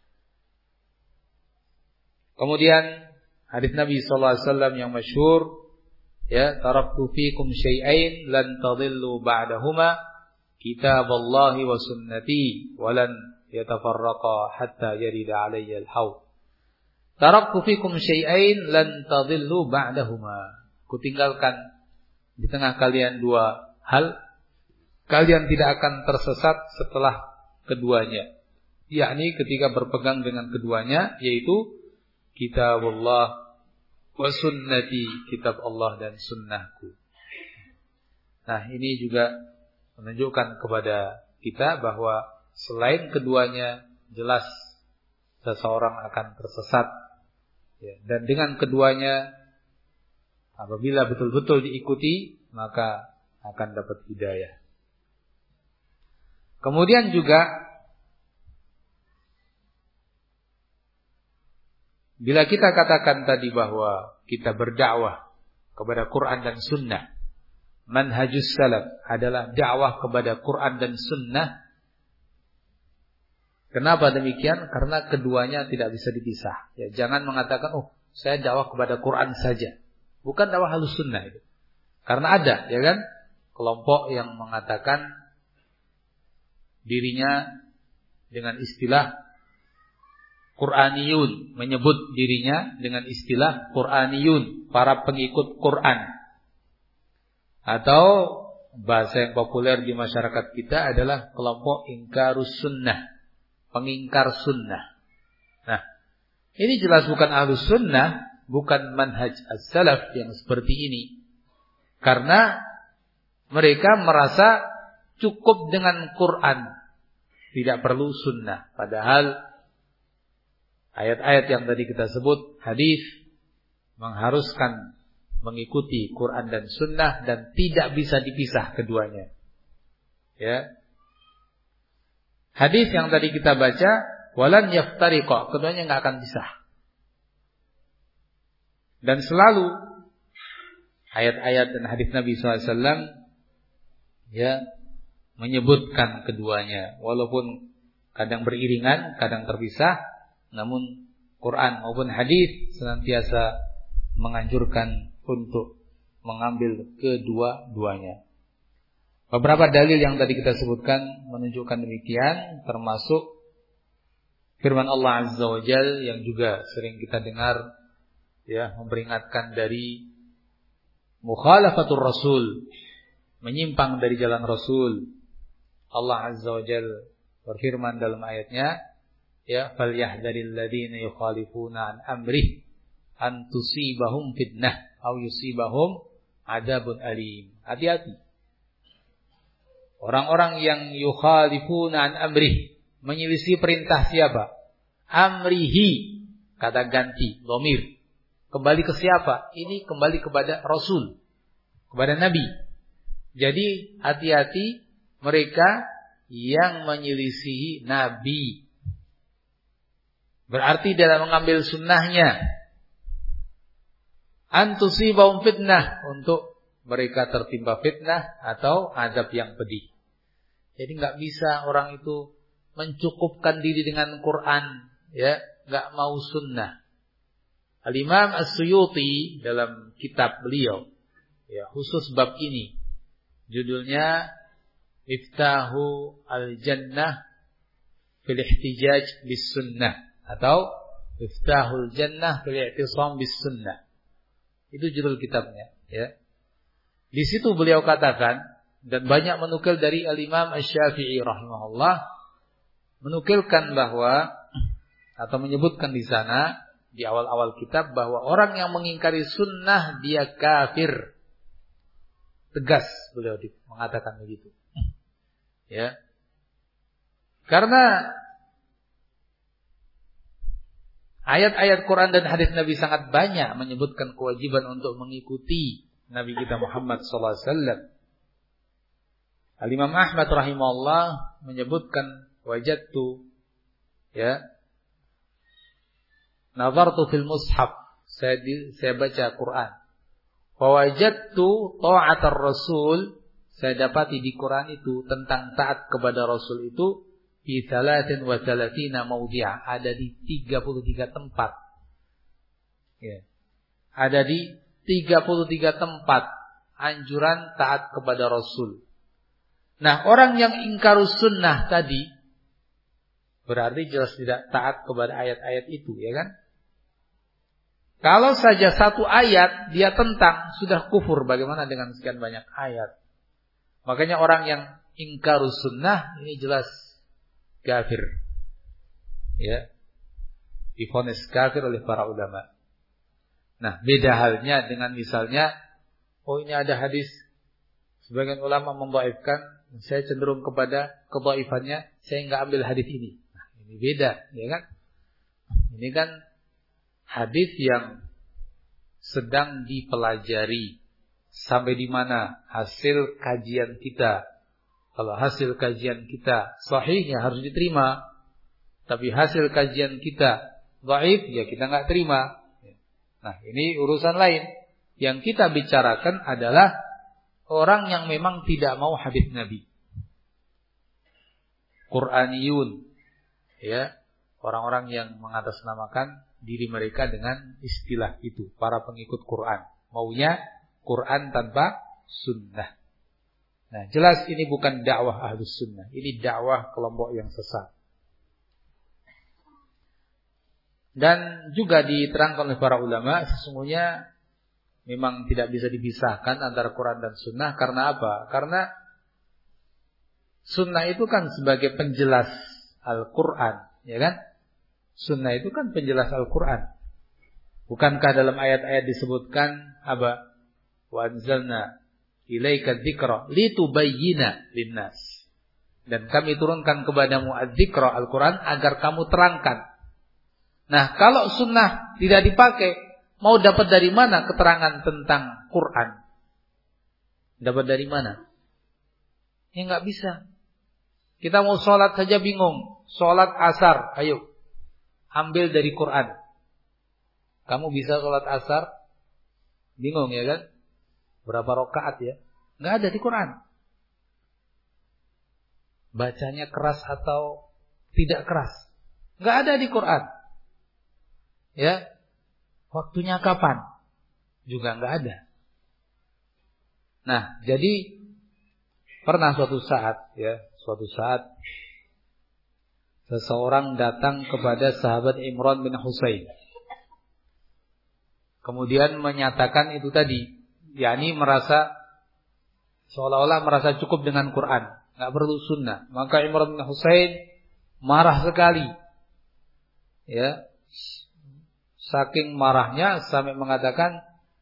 Kemudian hadis Nabi sallallahu alaihi wasallam yang masyhur, ya, taraktu fikum syai'ain lan tadillu ba'dahuma, kitaballahi wa sunnati wa lan yatafarraqa hatta yarida 'alayya al-haud. Taraktu fikum syai'ain lan tadillu ba'dahuma. Kutinggalkan di tengah kalian dua hal, kalian tidak akan tersesat setelah keduanya. Yakni ketika berpegang dengan keduanya, yaitu kitabullah wa sunnati, kitab Allah dan sunnahku. Nah, ini juga menunjukkan kepada kita bahwa selain keduanya jelas seseorang akan tersesat. Ya, dan dengan keduanya apabila betul-betul diikuti, maka akan dapat hidayah. Kemudian juga bila kita katakan tadi bahwa kita berdakwah kepada Quran dan Sunnah, manhajus salaf adalah dakwah kepada Quran dan Sunnah. Kenapa demikian? Karena keduanya tidak bisa dipisah. Ya, jangan mengatakan, oh, saya dakwah kepada Quran saja. Bukan dakwah Ahlus Sunnah itu. Karena ada, ya kan, kelompok yang mengatakan dirinya dengan istilah Qur'aniyun, menyebut dirinya dengan istilah Qur'aniyun, para pengikut Quran. Atau bahasa yang populer di masyarakat kita adalah kelompok ingkarus sunnah, pengingkar sunnah. Nah, ini jelas bukan ahlus sunnah, bukan manhaj as-salaf yang seperti ini. Karena mereka merasa cukup dengan Quran, tidak perlu sunnah. Padahal ayat-ayat yang tadi kita sebut, hadis, mengharuskan mengikuti Quran dan sunnah dan tidak bisa dipisah keduanya. Ya. Hadis yang tadi kita baca, walan yaftariqa, keduanya enggak akan pisah. Dan selalu ayat-ayat dan hadis Nabi SAW ya menyebutkan keduanya, walaupun kadang beriringan, kadang terpisah, namun Quran maupun hadis senantiasa menganjurkan untuk mengambil kedua-duanya. Beberapa dalil yang tadi kita sebutkan menunjukkan demikian, termasuk firman Allah Azza wa Jalla yang juga sering kita dengar, ya, memperingatkan dari mukhalafatur rasul, menyimpang dari jalan Rasul. Allah Azza wa Jalla berfirman dalam ayatnya, ya, falyahdharil ladzina yukhalifuna an amrih an tusibahum fitnah aw yusibahum adzabun alim. Hati-hati. Orang-orang yang yukhalifuna an amrih, menyelisih perintah siapa? Amrihi, kata ganti, dhamir. Kembali ke siapa? Ini kembali kepada Rasul, kepada Nabi. Jadi hati-hati mereka yang menyelisihi Nabi. Berarti dalam mengambil sunnahnya, antusibahum fitnah, untuk mereka tertimpa fitnah atau azab yang pedih. Jadi enggak bisa orang itu mencukupkan diri dengan Quran, ya, enggak mau sunnah. Al-Imam As-Suyuti dalam kitab beliau, ya, khusus bab ini, judulnya Miftahu Al-Jannah fil Ihtijaj bis Sunnah, atau Miftahul Jannah fil I'tisam bis Sunnah. Itu judul kitabnya, ya. Di situ beliau katakan, dan banyak menukil dari Al-Imam Asy-Syafi'i rahimahullah, menukilkan bahwa, atau menyebutkan di sana di awal-awal kitab, bahwa orang yang mengingkari sunnah dia kafir. Tegas beliau mengatakan begitu. Ya. Karena ayat-ayat Quran dan hadis Nabi sangat banyak menyebutkan kewajiban untuk mengikuti Nabi kita Muhammad sallallahu alaihi wasallam. Al-Imam Ahmad rahimahullah menyebutkan, wajadtu, ya, nazartu fil mushaf, saya baca Quran. Wa wajadtu ta'atar rasul, saya dapati di Quran itu tentang taat kepada Rasul itu fi 33 mawdi'a, ada di 33 tempat. Ya. Ada di 33 tempat anjuran taat kepada Rasul. Nah, orang yang ingkarus sunnah tadi berarti jelas tidak taat kepada ayat-ayat itu, ya kan? Kalau saja satu ayat dia tentang, sudah kufur, bagaimana dengan sekian banyak ayat? Makanya orang yang ingkarus sunnah ini jelas kafir. Ya. Divonis kafir oleh para ulama. Nah, beda halnya dengan misalnya, oh ini ada hadis, sebagian ulama membaifkan, saya cenderung kepada kebaifannya, saya enggak ambil hadis ini. Nah, ini beda, ya kan? Ini kan hadis yang sedang dipelajari, sampai di mana hasil kajian kita. Kalau hasil kajian kita sahih, ya harus diterima. Tapi hasil kajian kita dhaif, ya kita enggak terima. Nah, ini urusan lain. Yang kita bicarakan adalah orang yang memang tidak mau hadis Nabi. Qur'aniyun, ya, orang-orang yang mengatasnamakan diri mereka dengan istilah itu, para pengikut Quran. Maunya Quran tanpa sunnah. Nah, jelas ini bukan dakwah ahlus sunnah. Ini dakwah kelompok yang sesat. Dan juga diterangkan oleh para ulama, sesungguhnya memang tidak bisa dipisahkan antara Quran dan Sunnah. Karena apa? Karena Sunnah itu kan sebagai penjelas Al-Quran, ya kan? Sunnah itu kan penjelas Al-Quran. Bukankah dalam ayat-ayat disebutkan apa? Wa anzalna ilaika dzikra litubayyina linnas. Dan kami turunkan kepadamu adz-dzikra Al-Quran agar kamu terangkan. Nah, kalau sunnah tidak dipakai, mau dapat dari mana keterangan tentang Quran? Dapat dari mana? Ya nggak bisa. Kita mau sholat saja bingung. Sholat asar, ayo. Ambil dari Quran. Kamu bisa sholat asar? Bingung ya kan? Berapa rakaat ya? Nggak ada di Quran. Bacanya keras atau tidak keras? Nggak ada di Quran. Ya, waktunya kapan? Juga nggak ada. Nah, jadi pernah suatu saat seseorang datang kepada sahabat Imran bin Husain. Kemudian menyatakan itu tadi, yakni merasa seolah-olah merasa cukup dengan Quran, nggak perlu sunnah. Maka Imran bin Husain marah sekali. Ya. Saking marahnya sampai mengatakan,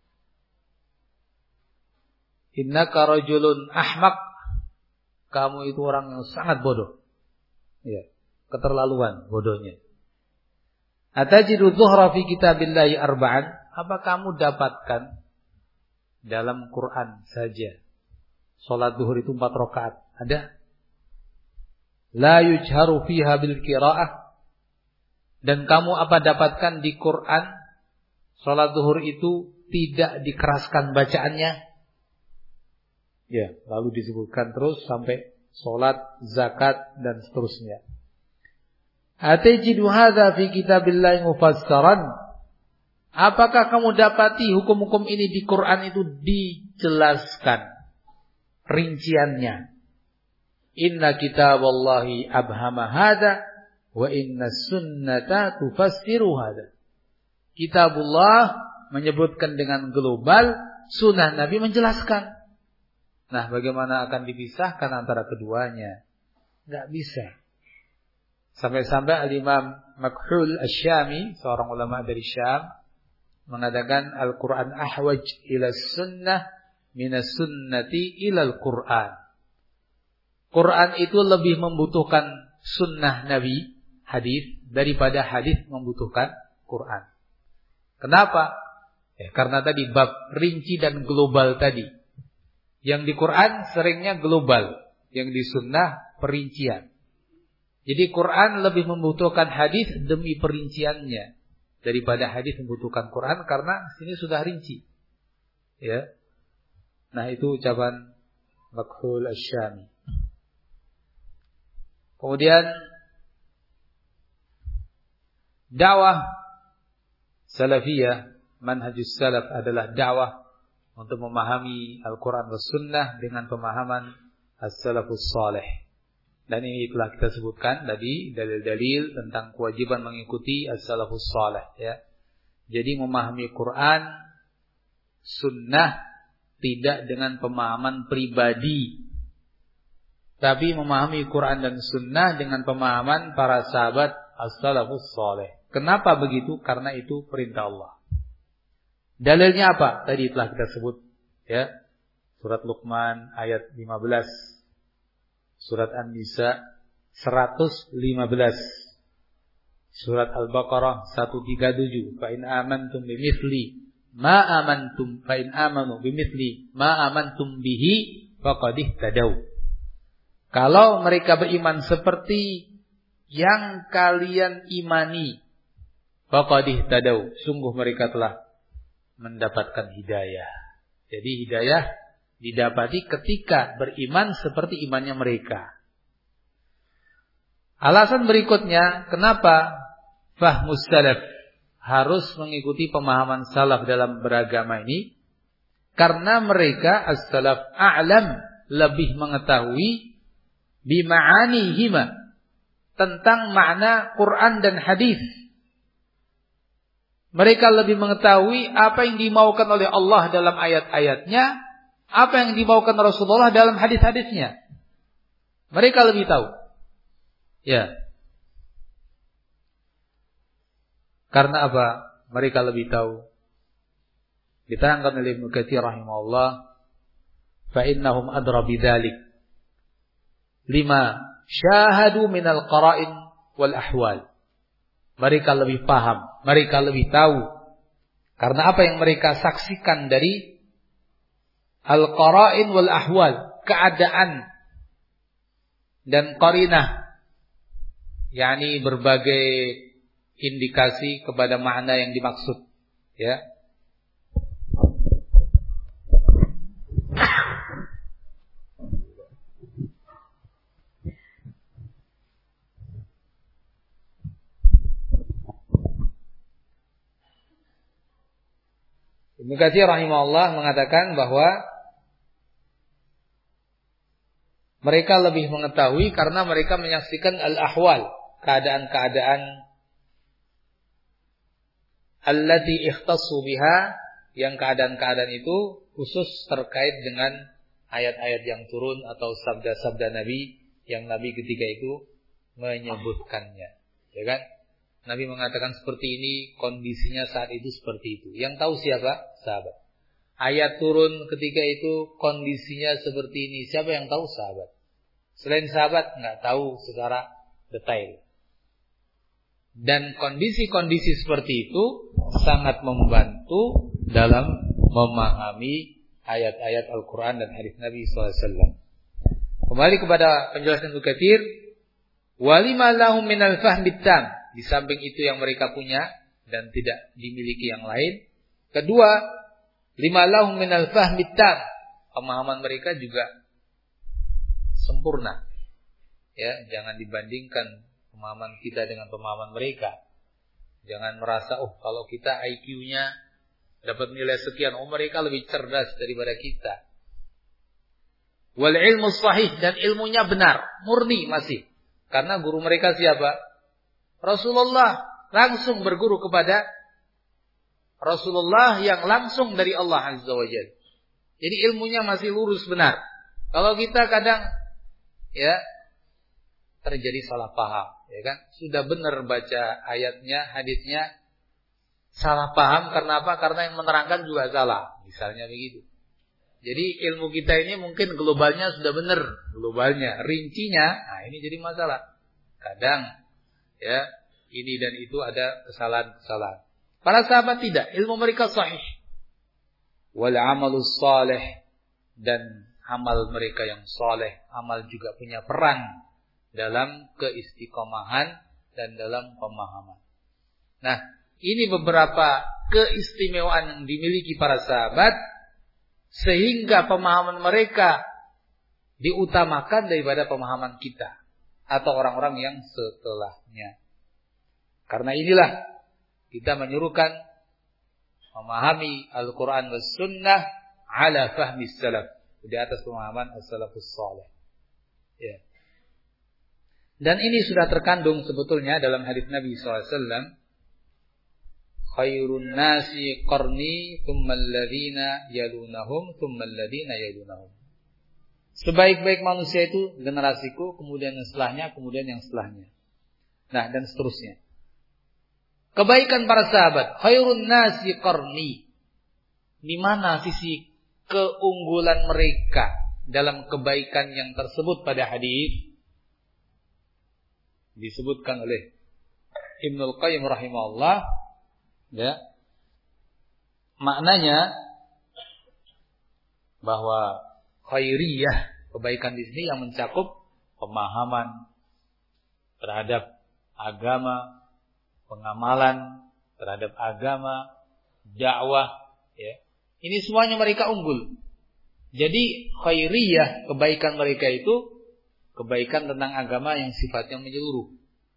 innaka rajulun ahmaq, kamu itu orang yang sangat bodoh. Ya, keterlaluan bodohnya. Atajidu dhuhra fi kitabillahi arba'an, apa kamu dapatkan dalam Quran saja salat zuhur itu 4 rakaat? Ada? La yujharu fiha bil qiraah. Dan kamu apa dapatkan di Quran salat zuhur itu tidak dikeraskan bacaannya? Ya, lalu disebutkan terus sampai salat, zakat dan seterusnya. Atajidu hadza fi kitabillahi mufassaran? Apakah kamu dapati hukum-hukum ini di Quran itu dijelaskan rinciannya? Inna kitaballahi abhama hadza wa inna sunnata tufassiru hadza. Kitabullah menyebutkan dengan global, sunnah Nabi menjelaskan. Nah, bagaimana akan dipisahkan antara keduanya? Enggak bisa. Sampai-sampai Al-Imam Makhul Asy-Syami, seorang ulama dari Syam, mengatakan Al-Quran ahwaj ila sunnah minas sunnati ilal Quran. Quran itu lebih membutuhkan sunnah Nabi, hadis, daripada hadis membutuhkan Quran. Kenapa? Ya, karena tadi bab rinci dan global tadi. Yang di Quran seringnya global, yang di sunnah perincian. Jadi Quran lebih membutuhkan hadis demi perinciannya daripada hadis membutuhkan Quran, karena sini sudah rinci. Ya. Nah, itu ucapan Makhul Asy-Syami. Kemudian dakwah salafiyah, manhajus salaf adalah dakwah untuk memahami Al-Quran dan Sunnah dengan pemahaman as-salafus salih. Dan ini telah kita sebutkan tadi dalil-dalil tentang kewajiban mengikuti as-salafus salih. Ya. Jadi memahami Quran, Sunnah tidak dengan pemahaman pribadi, tapi memahami Quran dan Sunnah dengan pemahaman para sahabat as-salafus salih. Kenapa begitu? Karena itu perintah Allah. Dalilnya apa? Tadi telah kita sebut, ya. Surat Luqman ayat 15. Surat An-Nisa 115. Surat Al-Baqarah 137. Fa in amantum bimithli ma amantum fa in amanu bimithli ma amantum bihi faqad ihtadaw. Kalau mereka beriman seperti yang kalian imani, faqad ihtadaw, sungguh mereka telah mendapatkan hidayah. Jadi hidayah didapati ketika beriman seperti imannya mereka. Alasan berikutnya, kenapa fahmus salaf harus mengikuti pemahaman salaf dalam beragama ini? Karena mereka as-salaf a'lam, lebih mengetahui bima'anihima, tentang makna Quran dan hadis. Mereka lebih mengetahui apa yang dimaukan oleh Allah dalam ayat-ayatnya, apa yang dimaukan Rasulullah dalam hadis-hadisnya. Mereka lebih tahu. Ya. Karena apa? Mereka lebih tahu. Diterangkan oleh Ibnu Katsir rahimahullah, fa innahum adra bidzalik lima syahadu minal qara'in wal ahwal. Mereka lebih paham, mereka lebih tahu karena apa yang mereka saksikan dari al-qara'in wal ahwal, keadaan dan qarinah, yakni berbagai indikasi kepada makna yang dimaksud, ya. Ibnu Katsir rahimahullah mengatakan bahwa mereka lebih mengetahui karena mereka menyaksikan al-ahwal, keadaan-keadaan allati ikhtassu biha, yang keadaan-keadaan itu khusus terkait dengan ayat-ayat yang turun atau sabda-sabda Nabi yang Nabi ketika itu menyebutkannya, ya kan? Nabi mengatakan seperti ini, kondisinya saat itu seperti itu. Yang tahu siapa? Sahabat. Ayat turun ketika itu, kondisinya seperti ini. Siapa yang tahu? Sahabat. Selain sahabat, nggak tahu secara detail. Dan kondisi-kondisi seperti itu sangat membantu dalam memahami ayat-ayat Al-Quran dan hadis Nabi SAW. Kembali kepada penjelasan Ibnu Katsir, walima lahum minal fahmi tam. Di samping itu yang mereka punya dan tidak dimiliki yang lain. Kedua, lima lahum minal fahmi tam. Pemahaman mereka juga sempurna. Ya, jangan dibandingkan pemahaman kita dengan pemahaman mereka. Jangan merasa, kalau kita IQ-nya dapat nilai sekian, mereka lebih cerdas daripada kita. Wal ilmu sahih, dan ilmunya benar, murni masih. Karena guru mereka siapa? Rasulullah, langsung berguru kepada Rasulullah yang langsung dari Allah Azza wa Jalla. Jadi ilmunya masih lurus benar. Kalau kita kadang terjadi salah paham, ya kan? Sudah benar baca ayatnya, hadisnya, salah paham karena apa? Karena yang menerangkan juga salah, misalnya begitu. Jadi ilmu kita ini mungkin globalnya sudah benar, globalnya, rincinya, ini jadi masalah. Kadang ini dan itu ada kesalahan-kesalahan. Para sahabat tidak, ilmu mereka sahih. Wal amalus salih, dan amal mereka yang saleh, amal juga punya peran dalam keistiqomahan dan dalam pemahaman. Nah, ini beberapa keistimewaan yang dimiliki para sahabat sehingga pemahaman mereka diutamakan daripada pemahaman kita atau orang-orang yang setelahnya. Karena inilah kita menyuruhkan memahami Al-Quran dan Sunnah ala fahmi salaf, di atas pemahaman as-salafus salih. Ya. Dan ini sudah terkandung sebetulnya dalam hadis Nabi SAW. Khairun nasi qarni thumma alladhina yalunahum thumma alladhina yalunahum. Sebaik-baik manusia itu generasiku, kemudian yang setelahnya, kemudian yang setelahnya. Nah, dan seterusnya. Kebaikan para sahabat, khairun nasi qarni. Di mana sisi keunggulan mereka dalam kebaikan yang tersebut pada hadis disebutkan oleh Ibnul Qayyim rahimahullah, ya. Maknanya bahwa khairiyah, kebaikan di sini yang mencakup pemahaman terhadap agama, pengamalan terhadap agama, dakwah, ya. Ini semuanya mereka unggul. Jadi khairiyah, kebaikan mereka itu kebaikan tentang agama yang sifatnya menyeluruh.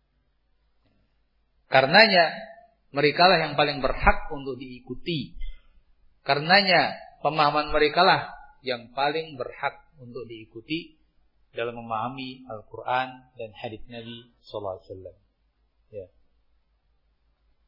Karenanya mereka lah yang paling berhak untuk diikuti. Karenanya pemahaman mereka lah yang paling berhak untuk diikuti dalam memahami Al-Quran dan hadits Nabi sallallahu alaihi wasallam. Ya.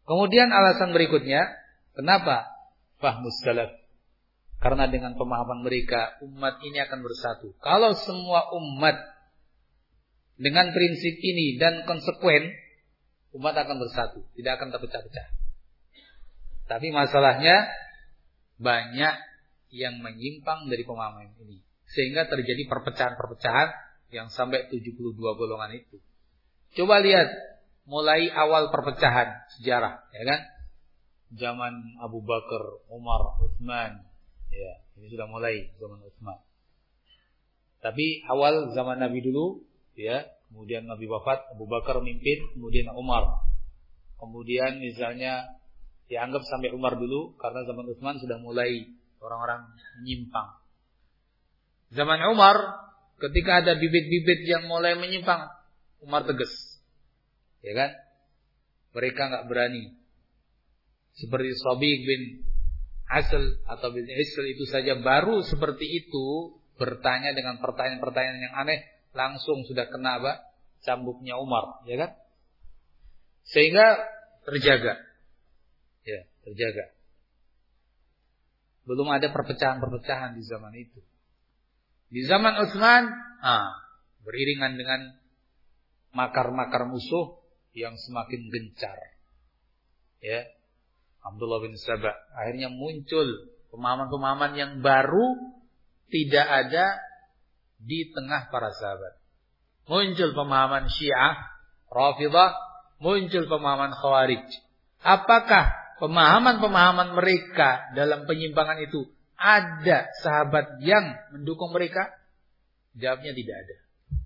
Kemudian alasan berikutnya, kenapa fahmus salaf? Karena dengan pemahaman mereka umat ini akan bersatu. Kalau semua umat dengan prinsip ini dan konsekuen, umat akan bersatu, tidak akan terpecah-pecah. Tapi masalahnya banyak yang menyimpang dari pemahaman ini, sehingga terjadi perpecahan-perpecahan yang sampai 72 golongan itu. Coba lihat mulai awal perpecahan sejarah, ya kan? Zaman Abu Bakar, Umar, Utsman, ya, ini sudah mulai zaman Utsman. Tapi awal zaman Nabi dulu, ya, kemudian Nabi wafat, Abu Bakar memimpin, kemudian Umar. Kemudian misalnya dianggap sampai Umar dulu karena zaman Utsman sudah mulai orang-orang menyimpang. Zaman Umar, ketika ada bibit-bibit yang mulai menyimpang, Umar tegas. Ya kan? Mereka enggak berani. Seperti Sabiq bin Asl atau bin Isl itu saja baru seperti itu bertanya dengan pertanyaan-pertanyaan yang aneh, langsung sudah kena apa? Cambuknya Umar, ya kan? Sehingga terjaga. Ya, terjaga. Belum ada perpecahan-perpecahan di zaman itu. Di zaman Utsman, beriringan dengan makar-makar musuh yang semakin gencar. Ya. Abdullah bin Sabah akhirnya muncul pemahaman-pemahaman yang baru tidak ada di tengah para sahabat. Muncul pemahaman Syiah, Rafidhah, muncul pemahaman Khawarij. Apakah pemahaman-pemahaman mereka dalam penyimpangan itu ada sahabat yang mendukung mereka? Jawabnya tidak ada.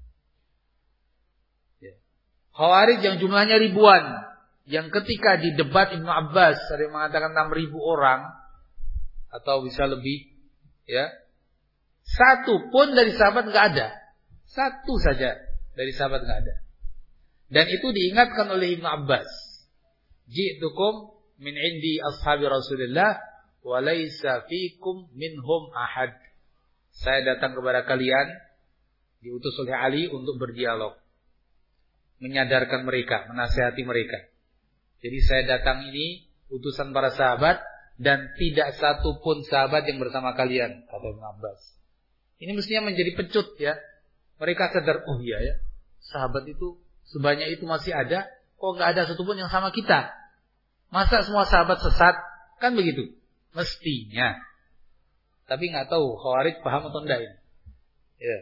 Khawarij yang jumlahnya ribuan, yang ketika di debat Ibnu Abbas ada yang mengatakan 6.000 orang atau bisa lebih, ya, satu pun dari sahabat nggak ada, satu saja dari sahabat nggak ada. Dan itu diingatkan oleh Ibnu Abbas, ji'tukum min indi ashabi Rasulullah wa laisa fikum minhum ahad. Saya datang kepada kalian diutus oleh Ali untuk berdialog, menyadarkan mereka, menasihati mereka. Jadi saya datang ini utusan para sahabat dan tidak satu pun sahabat yang bersama kalian, kata Ibnu Abbas. Ini mestinya menjadi pecut, ya. Mereka sadar, oh iya ya, sahabat itu sebanyak itu masih ada, kok nggak ada satupun yang sama kita. Masa semua sahabat sesat? Kan begitu mestinya. Tapi nggak tahu Khawarij paham atau enggak ini. Ya.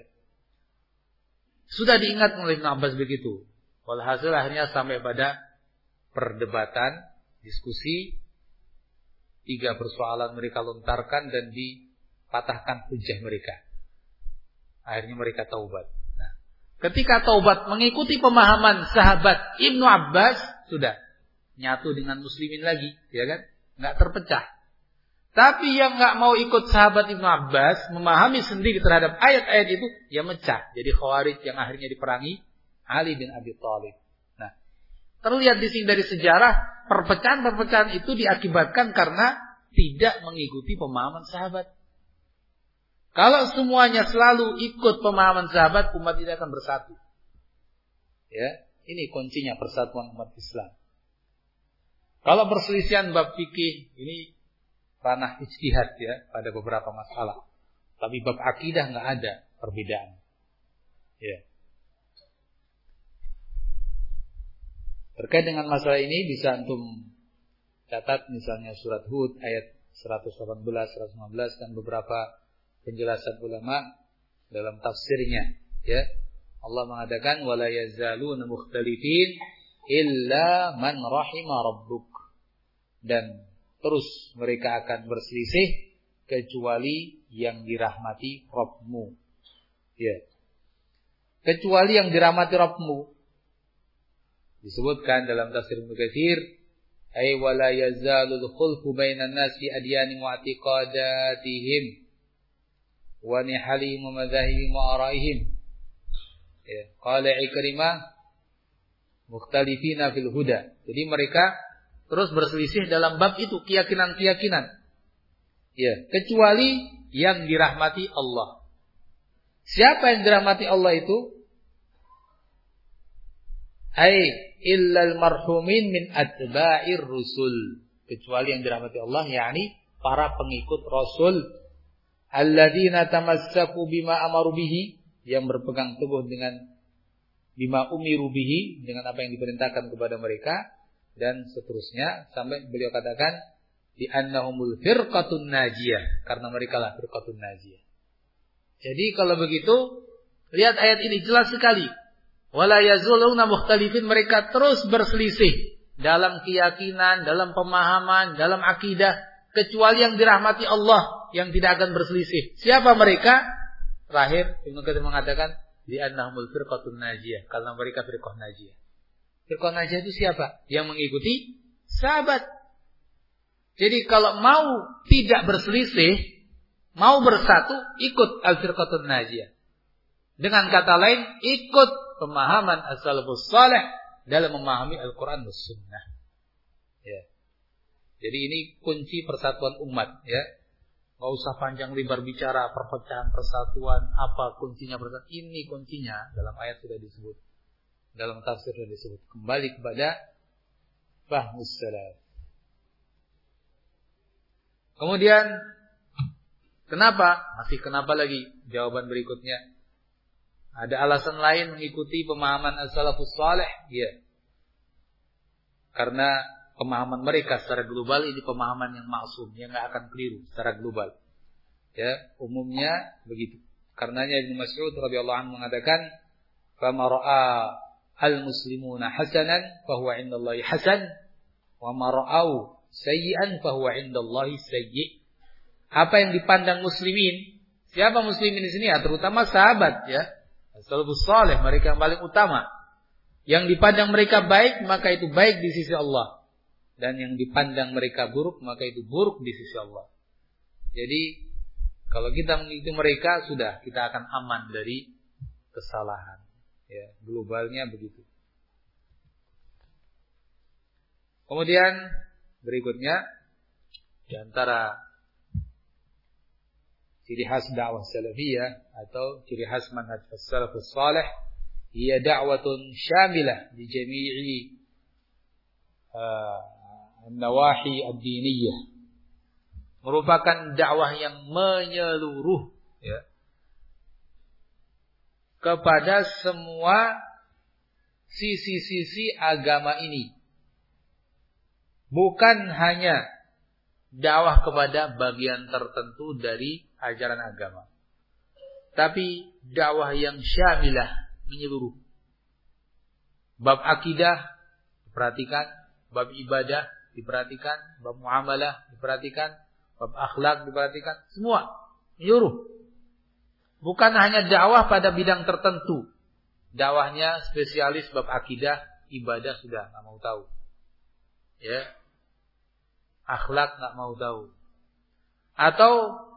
Sudah diingat oleh Ibnu Abbas begitu. Walhasil akhirnya sampai pada perdebatan, diskusi, 3 persoalan mereka lontarkan dan dipatahkan hujah mereka. Akhirnya mereka taubat. Nah, ketika taubat mengikuti pemahaman sahabat Ibnu Abbas, sudah nyatu dengan muslimin lagi, ya kan? Nggak terpecah. Tapi yang nggak mau ikut sahabat Ibnu Abbas, memahami sendiri terhadap ayat-ayat itu, ya mecah. Jadi Khawarij yang akhirnya diperangi Ali bin Abi Thalib. Nah, terlihat di sini dari sejarah, perpecahan-perpecahan itu diakibatkan karena tidak mengikuti pemahaman sahabat. Kalau semuanya selalu ikut pemahaman sahabat, umat tidak akan bersatu. Ya, ini kuncinya persatuan umat Islam. Kalau perselisihan bab fikih, ini ranah ijtihad, ya, pada beberapa masalah. Tapi bab akidah nggak ada perbedaan. Ya. Terkait dengan masalah ini bisa antum catat misalnya surat Hud ayat 118, 119 dan beberapa penjelasan ulama dalam tafsirnya, ya. Allah mengatakan wala yazaluna mukhtalifin illa man rahima rabbuk, dan terus mereka akan berselisih kecuali yang dirahmati Rabbmu, ya. Kecuali yang dirahmati Rabbmu. Disebutkan dalam tafsir Ibnu Katsir, ay wala yazalul khulfu bainan nasi adyanin wa i'tiqadatihim wa nihalihim wa madzahibihim wa araihim. Ya, qala Ikrimah mukhtalifina fil huda. Jadi mereka terus berselisih dalam bab itu, keyakinan-keyakinan. Ya, kecuali yang dirahmati Allah. Siapa yang dirahmati Allah itu? Ai illal marhumin min atba'ir rusul, kecuali yang dirahmati Allah, yakni para pengikut Rasul, alladzina tamassaku bima amaru bihi, yang berpegang teguh dengan bima umiru bihi, dengan apa yang diperintahkan kepada mereka, dan seterusnya sampai beliau katakan di annahumul firqatun najiyah, karena mereka lah firqatun najiyah. Jadi kalau begitu, lihat ayat ini jelas sekali. Wala yazuluna mukhtalifin, mereka terus berselisih dalam keyakinan, dalam pemahaman, dalam akidah, kecuali yang dirahmati Allah yang tidak akan berselisih. Siapa mereka? Terakhir Ibnu Katsir mengatakan di annahumul firqatun najiyah, karena mereka firqah najiyah. Firqah najiyah itu siapa? Yang mengikuti sahabat. Jadi kalau mau tidak berselisih, mau bersatu, ikut al-firqatun najiyah. Dengan kata lain, ikut pemahaman as-salafus salih dalam memahami Al-Quran dan Sunnah. Ya. Jadi ini kunci persatuan umat. Ya. Nggak usah panjang lebar bicara perpecahan, persatuan, apa kuncinya persatuan. Ini kuncinya dalam ayat sudah disebut, dalam tafsir sudah disebut. Kembali kepada fahmus salaf. Kemudian kenapa? Masih kenapa lagi? Jawaban berikutnya. Ada alasan lain mengikuti pemahaman as-salafus salih? Ya. Karena pemahaman mereka secara global ini pemahaman yang maksum, yang enggak akan keliru secara global. Ya, umumnya begitu. Karenanya Ibnu Mas'ud radhiyallahu anhu mengatakan, "Fama ra'a al-muslimuna hasanan fa huwa 'indallahi hasan, wa ma ra'au sayyi'an fa huwa 'indallahi sayyi'." Apa yang dipandang muslimin? Siapa muslimin di sini? Ya, terutama sahabat, ya. Salafus salih, mereka yang paling utama. Yang dipandang mereka baik, maka itu baik di sisi Allah. Dan yang dipandang mereka buruk, maka itu buruk di sisi Allah. Jadi, kalau kita mengikuti mereka, sudah, kita akan aman dari kesalahan. Ya, globalnya begitu. Kemudian, berikutnya, di antara ciri khas dakwah salafiyah atau ciri khas manhaj as-salafus salih, ia da'watun syamilah di jami'i an-nawahi ad-diniyah. Merupakan dakwah yang menyeluruh, ya, kepada semua sisi-sisi agama ini. Bukan hanya dakwah kepada bagian tertentu dari ajaran agama, tapi dakwah yang syamilah, menyeluruh. Bab akidah diperhatikan, bab ibadah diperhatikan, bab muamalah diperhatikan, bab akhlak diperhatikan, semua menyeluruh. Bukan hanya dakwah pada bidang tertentu. Dakwahnya spesialis bab akidah, ibadah sudah enggak mau tahu. Ya. Akhlak enggak mau tahu. Atau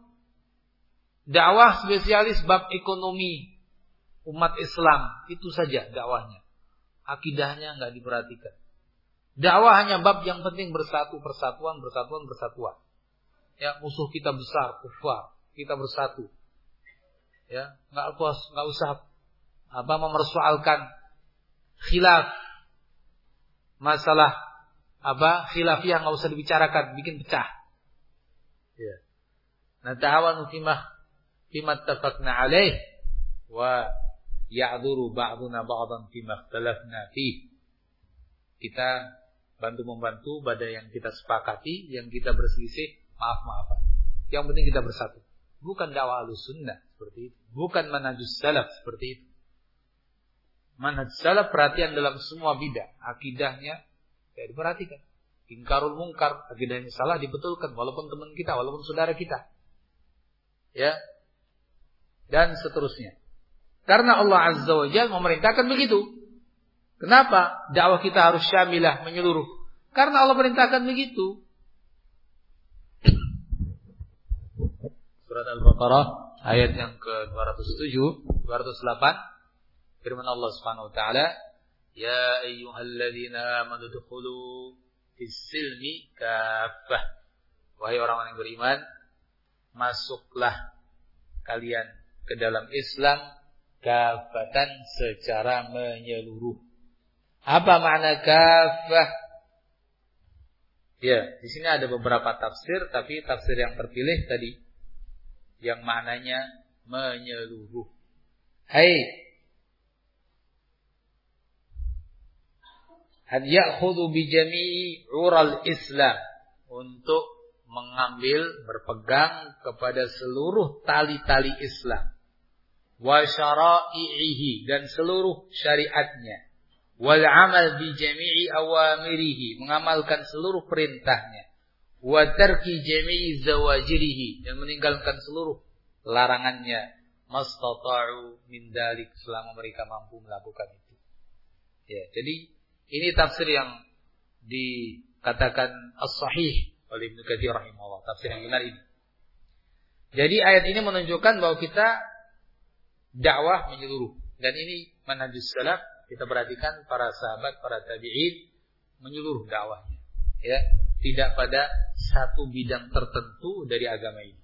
dakwah spesialis bab ekonomi umat Islam, itu saja dakwahnya. Akidahnya enggak diperhatikan. Dakwah hanya bab yang penting bersatu, persatuan. Ya, musuh kita besar, kufar, kita bersatu. Ya, enggak usah memersoalkan khilaf. Masalah khilafiyah enggak usah dibicarakan, bikin pecah. Ya. Nata'awanu fima ittafaqna alaih wa ya'dhuru ba'duna ba'dan fima ikhtalafna fihi. Kita bantu-membantu pada yang kita sepakati, yang kita berselisih, maaf-maafan. Yang penting kita bersatu. Bukan dakwah Ahlussunnah seperti itu. Bukan manhajus salaf seperti itu. Manhaj salaf perhatian dalam semua bid'ah, akidahnya ya diperhatikan. Ingkarul mungkar, akidahnya salah dibetulkan walaupun teman kita, walaupun saudara kita. Ya. Dan seterusnya. Karena Allah Azza wa Jalla memerintahkan begitu. Kenapa? Dakwah kita harus syamilah, menyeluruh. Karena Allah perintahkan begitu. Surat Al-Baqarah ayat yang ke-207, 208. Firman Allah Subhanahu wa taala, "Ya ayyuhalladzina amanu dukhulu fis-silmi kaffah." Wahai orang-orang yang beriman, masuklah kalian ke dalam Islam kafatan, secara menyeluruh. Apa makna kafah? Ya, di sini ada beberapa tafsir, tapi tafsir yang terpilih tadi yang maknanya menyeluruh. An ya'khudhu bi jami'i ural Islam, untuk mengambil, berpegang kepada seluruh tali-tali Islam, wa syara'ihi, dan seluruh syariatnya, wal amal bi jami'i awamirihi, mengamalkan seluruh perintahnya, wa tarki jami'i zawajirihi, dan meninggalkan seluruh larangannya, mastata'u min dalik, selama mereka mampu melakukan itu. Ya, jadi ini tafsir yang dikatakan as-sahih oleh Ibnu Katsir rahimahullah, tafsir yang benar ini. Jadi ayat ini menunjukkan bahwa kita dakwah menyeluruh, dan ini manhajus salaf. Kita perhatikan para sahabat, para tabi'in menyeluruh dakwahnya, ya, tidak pada satu bidang tertentu dari agama ini.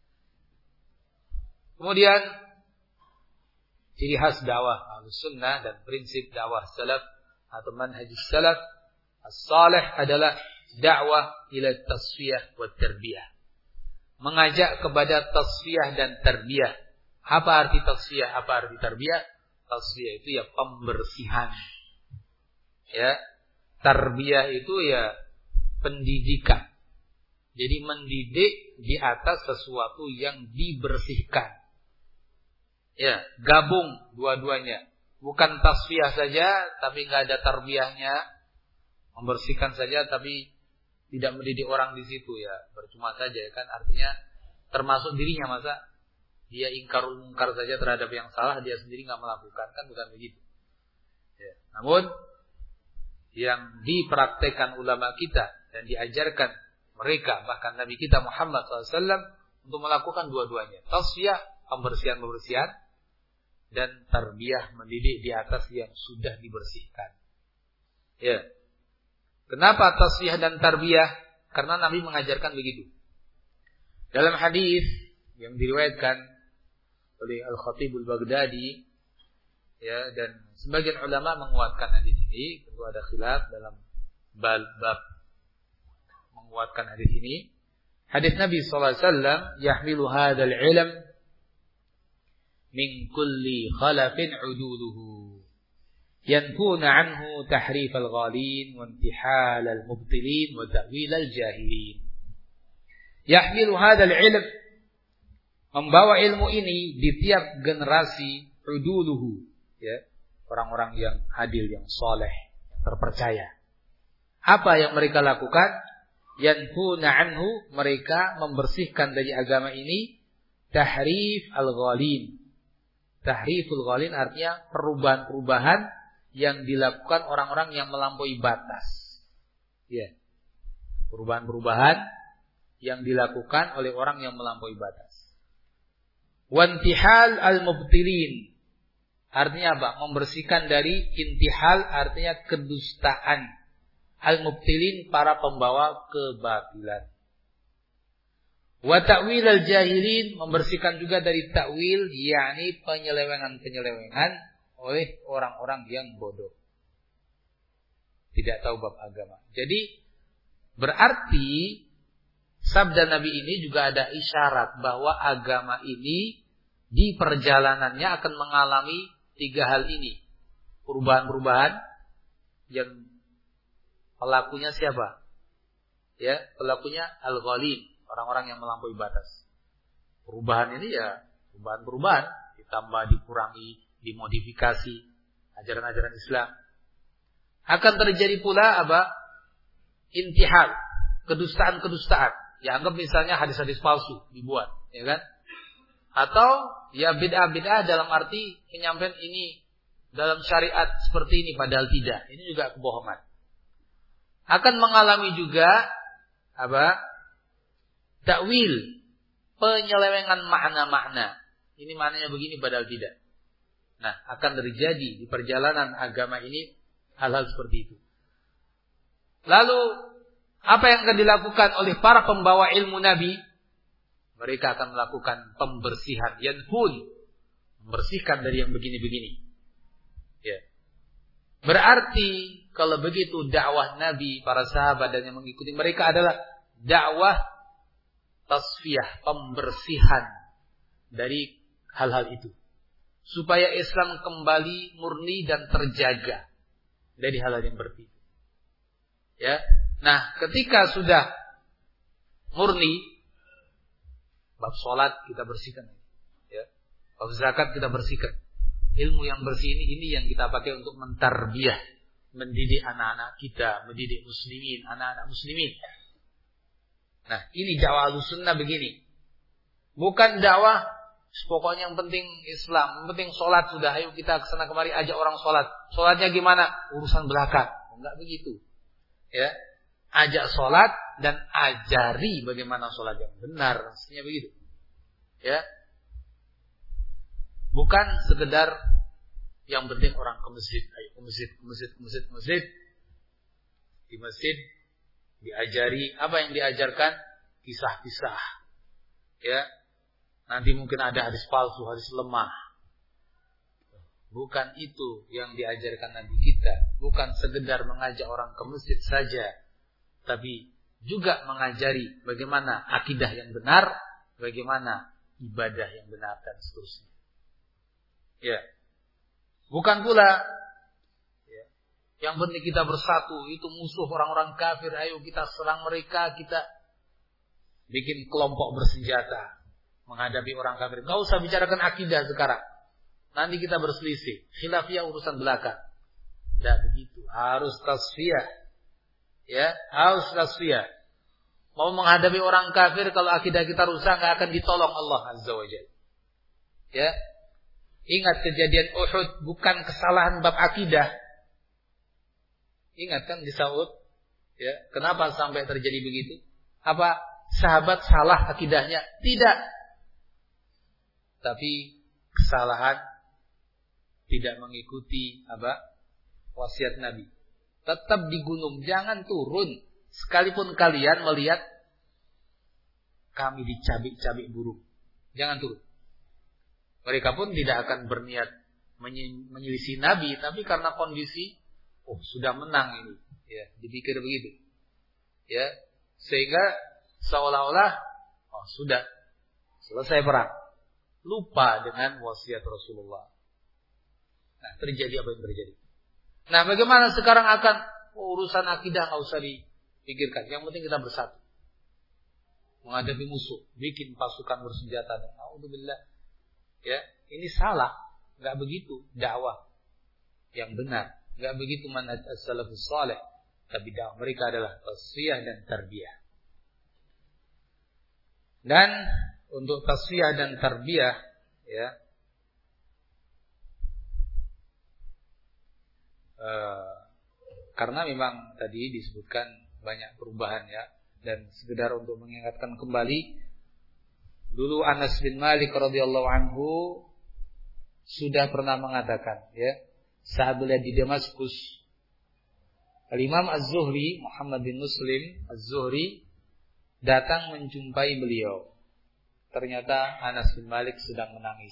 Kemudian ciri khas dakwah Ahlussunnah dan prinsip dakwah salaf atau manhajus salaf as-salih adalah dakwah ila tasfiyah wa tarbiyah. Mengajak kepada tasfiyah dan tarbiyah. Apa arti tasfiyah? Apa arti tarbiyah? Tasfiyah itu ya pembersihan. Ya. Tarbiyah itu ya pendidikan. Jadi mendidik di atas sesuatu yang dibersihkan. Ya, gabung dua-duanya. Bukan tasfiyah saja tapi enggak ada tarbiyahnya. Membersihkan saja tapi tidak mendidik orang di situ, ya percuma saja, kan, artinya termasuk dirinya, masa dia ingkarul mungkar saja terhadap yang salah, dia sendiri enggak melakukan, kan bukan begitu. Ya. Namun yang dipraktekkan ulama kita dan diajarkan mereka, bahkan Nabi kita Muhammad SAW, untuk melakukan dua-duanya, tasfiyah, pembersihan-pembersihan, dan tarbiyah, mendidik di atas yang sudah dibersihkan. Ya. Kenapa tasfiyah dan tarbiyah? Karena Nabi mengajarkan begitu. Dalam hadis yang diriwayatkan oleh Al-Khatibul Baghdadi, ya, dan sebagian ulama menguatkan hadis ini, tentu ada khilaf dalam bab menguatkan hadis ini. Hadis Nabi SAW, yahmilu hadzal ilm min kulli khalafin uduluhu, yanfuna anhu tahrif al-ghalin wa intihal al-mubtilin wa ta'wil al-jahilin. Yahmilu hadzal ilm, membawa ilmu ini di tiap generasi, uduluhu, ya, orang-orang yang adil, yang saleh, yang terpercaya. Apa yang mereka lakukan? Yanfuna anhu, mereka membersihkan dari agama ini tahrif al-ghalin. Tahriful ghalin artinya perubahan-perubahan yang dilakukan orang-orang yang melampaui batas. Ya. Perubahan-perubahan yang dilakukan oleh orang yang melampaui batas. Wantihal al-mubtilin, artinya apa? Membersihkan dari intihal, artinya kedustaan. Al-mubtilin, para pembawa kebatilan. Wa ta'wil al-jahilin, membersihkan juga dari ta'wil, yakni penyelewengan-penyelewengan oleh orang-orang yang bodoh, tidak tahu bab agama. Jadi berarti sabda Nabi ini juga ada isyarat bahwa agama ini di perjalanannya akan mengalami tiga hal ini. Perubahan-perubahan yang pelakunya siapa? Ya, pelakunya al-ghalin, orang-orang yang melampaui batas. Perubahan ini ya perubahan-perubahan, ditambah, dikurangi, dimodifikasi ajaran-ajaran Islam. Akan terjadi pula apa? Intihal, kedustaan-kedustaan. Ya, anggap misalnya hadis-hadis palsu dibuat, ya kan? Atau ya bid'ah-bid'ah dalam arti penyampaian ini dalam syariat seperti ini padahal tidak. Ini juga kebohongan. Akan mengalami juga apa? Takwil, penyelewengan makna-makna. Ini maknanya begini padahal tidak. Nah, akan terjadi di perjalanan agama ini hal-hal seperti itu. Lalu apa yang akan dilakukan oleh para pembawa ilmu Nabi? Mereka akan melakukan pembersihan, yanfun, membersihkan dari yang begini-begini. Ya. Berarti kalau begitu dakwah Nabi, para sahabat dan yang mengikuti mereka adalah dakwah tasfiyah, pembersihan dari hal-hal itu. Supaya Islam kembali murni dan terjaga dari hal-hal yang seperti itu. Ya. Nah, ketika sudah murni, bab sholat kita bersihkan. Ya. Bab zakat kita bersihkan. Ilmu yang bersih ini yang kita pakai untuk mentarbiyah, mendidik anak-anak kita, mendidik muslimin, anak-anak muslimin. Nah, ini dakwah Ahlussunnah begini. Bukan dakwah pokoknya yang penting Islam, yang penting sholat sudah, ayo kita kesana kemari ajak orang sholat. Sholatnya gimana? Urusan belakang. Enggak begitu. Ya, ajak sholat dan ajari bagaimana sholat yang benar. Maksudnya begitu. Ya, bukan sekedar yang penting orang ke masjid, ayo ke masjid. Di masjid diajari apa yang diajarkan? Kisah-kisah. Ya. Nanti mungkin ada hadis palsu, hadis lemah. Bukan itu yang diajarkan Nabi kita. Bukan sekedar mengajak orang ke masjid saja. Tapi juga mengajari bagaimana akidah yang benar, bagaimana ibadah yang benar dan seterusnya. Ya. Bukan pula ya, yang penting kita bersatu, itu musuh orang-orang kafir, ayo kita serang mereka, kita bikin kelompok bersenjata menghadapi orang kafir. Enggak usah bicarakan akidah sekarang. Nanti kita berselisih. Khilafiyah urusan belakang. Tidak begitu. Harus tasfiyah. Ya, harus tasfiyah. Mau menghadapi orang kafir kalau akidah kita rusak enggak akan ditolong Allah Azza wa Jalla. Ya. Ingat kejadian Uhud bukan kesalahan bab akidah. Ingat kan di Saud? Ya, kenapa sampai terjadi begitu? Apa sahabat salah akidahnya? Tidak. Tapi kesalahan tidak mengikuti wasiat Nabi. Tetap di gunung, jangan turun. Sekalipun kalian melihat kami dicabik-cabik burung, jangan turun. Mereka pun tidak akan berniat menyelisih Nabi, tapi karena kondisi sudah menang ini, ya, dipikir begitu. Ya, sehingga seolah-olah sudah selesai perang. Lupa dengan wasiat Rasulullah. Nah, terjadi apa yang terjadi? Nah, bagaimana sekarang akan urusan akidah enggak usah dipikirkan. Yang penting kita bersatu. Menghadapi musuh, bikin pasukan bersenjata dan naudzubillah. Ya, ini salah. Enggak begitu dakwah yang benar. Enggak begitu manhaj as-salafus saleh. Tapi dakwah mereka adalah tasfiyah dan tarbiyah. Dan untuk tasfiyah dan tarbiyah, ya, karena memang tadi disebutkan banyak perubahan, ya, dan sekedar untuk mengingatkan kembali, dulu Anas bin Malik radhiyallahu anhu sudah pernah mengatakan, ya, saat beliau di Damaskus, Al-Imam Az-Zuhri, Muhammad bin Muslim Az-Zuhri datang menjumpai beliau. Ternyata Anas bin Malik sedang menangis.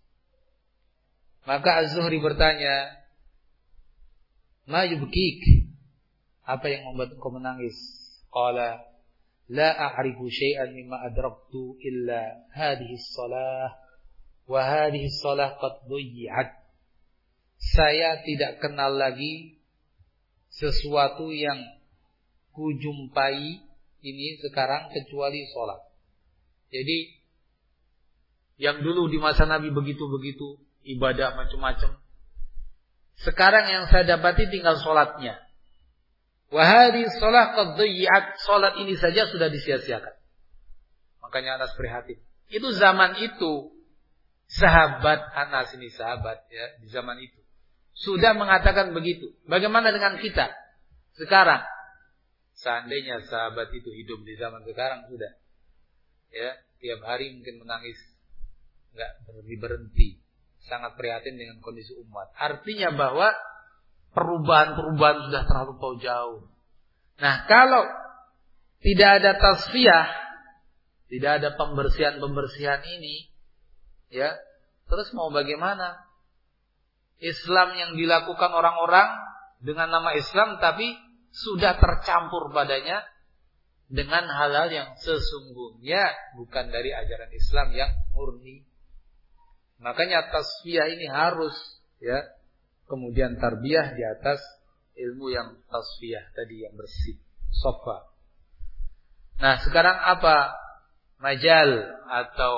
Maka Az-Zuhri bertanya, "Ma yubkik?" Apa yang membuat engkau menangis? Qala, "La a'rifu syai'an mimma adraktu illa hadhihi as-salah wa hadhihi as-salah qad dhuyyi'at." Saya tidak kenal lagi sesuatu yang kujumpai ini sekarang kecuali sholat. Jadi yang dulu di masa Nabi begitu-begitu, ibadah macam-macam. Sekarang yang saya dapati tinggal sholatnya. Wa hadhihi shalah qad dhiyat, sholat ini saja sudah disia-siakan. Makanya Anas prihatin. Itu zaman itu sahabat Anas ini sahabat, ya, di zaman itu sudah mengatakan begitu. Bagaimana dengan kita sekarang? Seandainya sahabat itu hidup di zaman sekarang sudah, ya, tiap hari mungkin menangis, enggak berhenti, sangat prihatin dengan kondisi umat. Artinya bahwa perubahan-perubahan sudah terlalu jauh. Nah, kalau tidak ada tasfiyah, tidak ada pembersihan ini, ya, terus mau bagaimana? Islam yang dilakukan orang-orang dengan nama Islam tapi sudah tercampur padanya dengan hal-hal yang sesungguhnya bukan dari ajaran Islam yang murni. Makanya tasfiyah ini harus ya, kemudian tarbiyah di atas ilmu yang tasfiyah tadi yang bersih, sofa. Nah, sekarang apa majal atau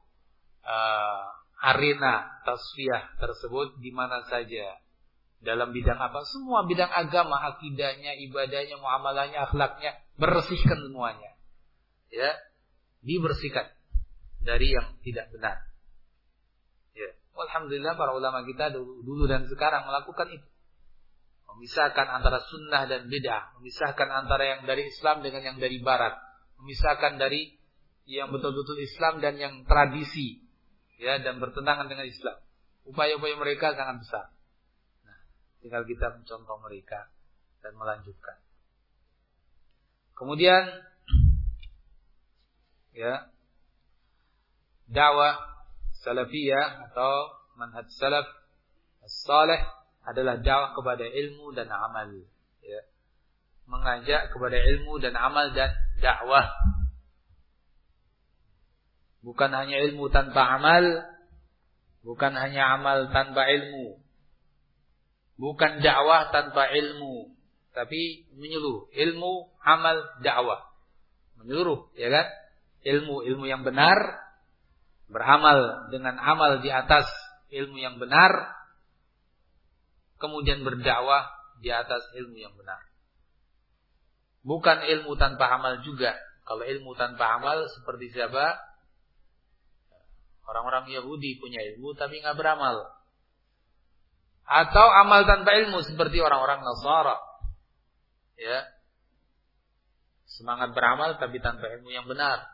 arena tasfiyah tersebut di mana saja? Dalam bidang apa? Semua bidang agama, akidahnya, ibadahnya, muamalahnya, akhlaknya, bersihkan semuanya. Ya, dibersihkan dari yang tidak benar. Ya, alhamdulillah para ulama kita dulu dan sekarang melakukan itu. Memisahkan antara sunnah dan bid'ah, memisahkan antara yang dari Islam dengan yang dari barat, memisahkan dari yang betul-betul Islam dan yang tradisi, ya, dan bertentangan dengan Islam. Upaya-upaya mereka sangat besar. Nah, tinggal kita mencontoh mereka dan melanjutkan. Kemudian, ya, dakwah salafiyah atau manhaj salaf as-salih adalah dakwah kepada ilmu dan amal, ya. Mengajak kepada ilmu dan amal dan dakwah. Bukan hanya ilmu tanpa amal, bukan hanya amal tanpa ilmu, bukan dakwah tanpa ilmu, tapi menyeluruh, ilmu, amal, dakwah, menyeluruh, ya kan? Ilmu yang benar, beramal dengan amal di atas ilmu yang benar, kemudian berdakwah di atas ilmu yang benar. Bukan ilmu tanpa amal juga. Kalau ilmu tanpa amal seperti siapa? Orang-orang Yahudi punya ilmu tapi nggak beramal. Atau amal tanpa ilmu seperti orang-orang Nasara. Ya. Semangat beramal tapi tanpa ilmu yang benar.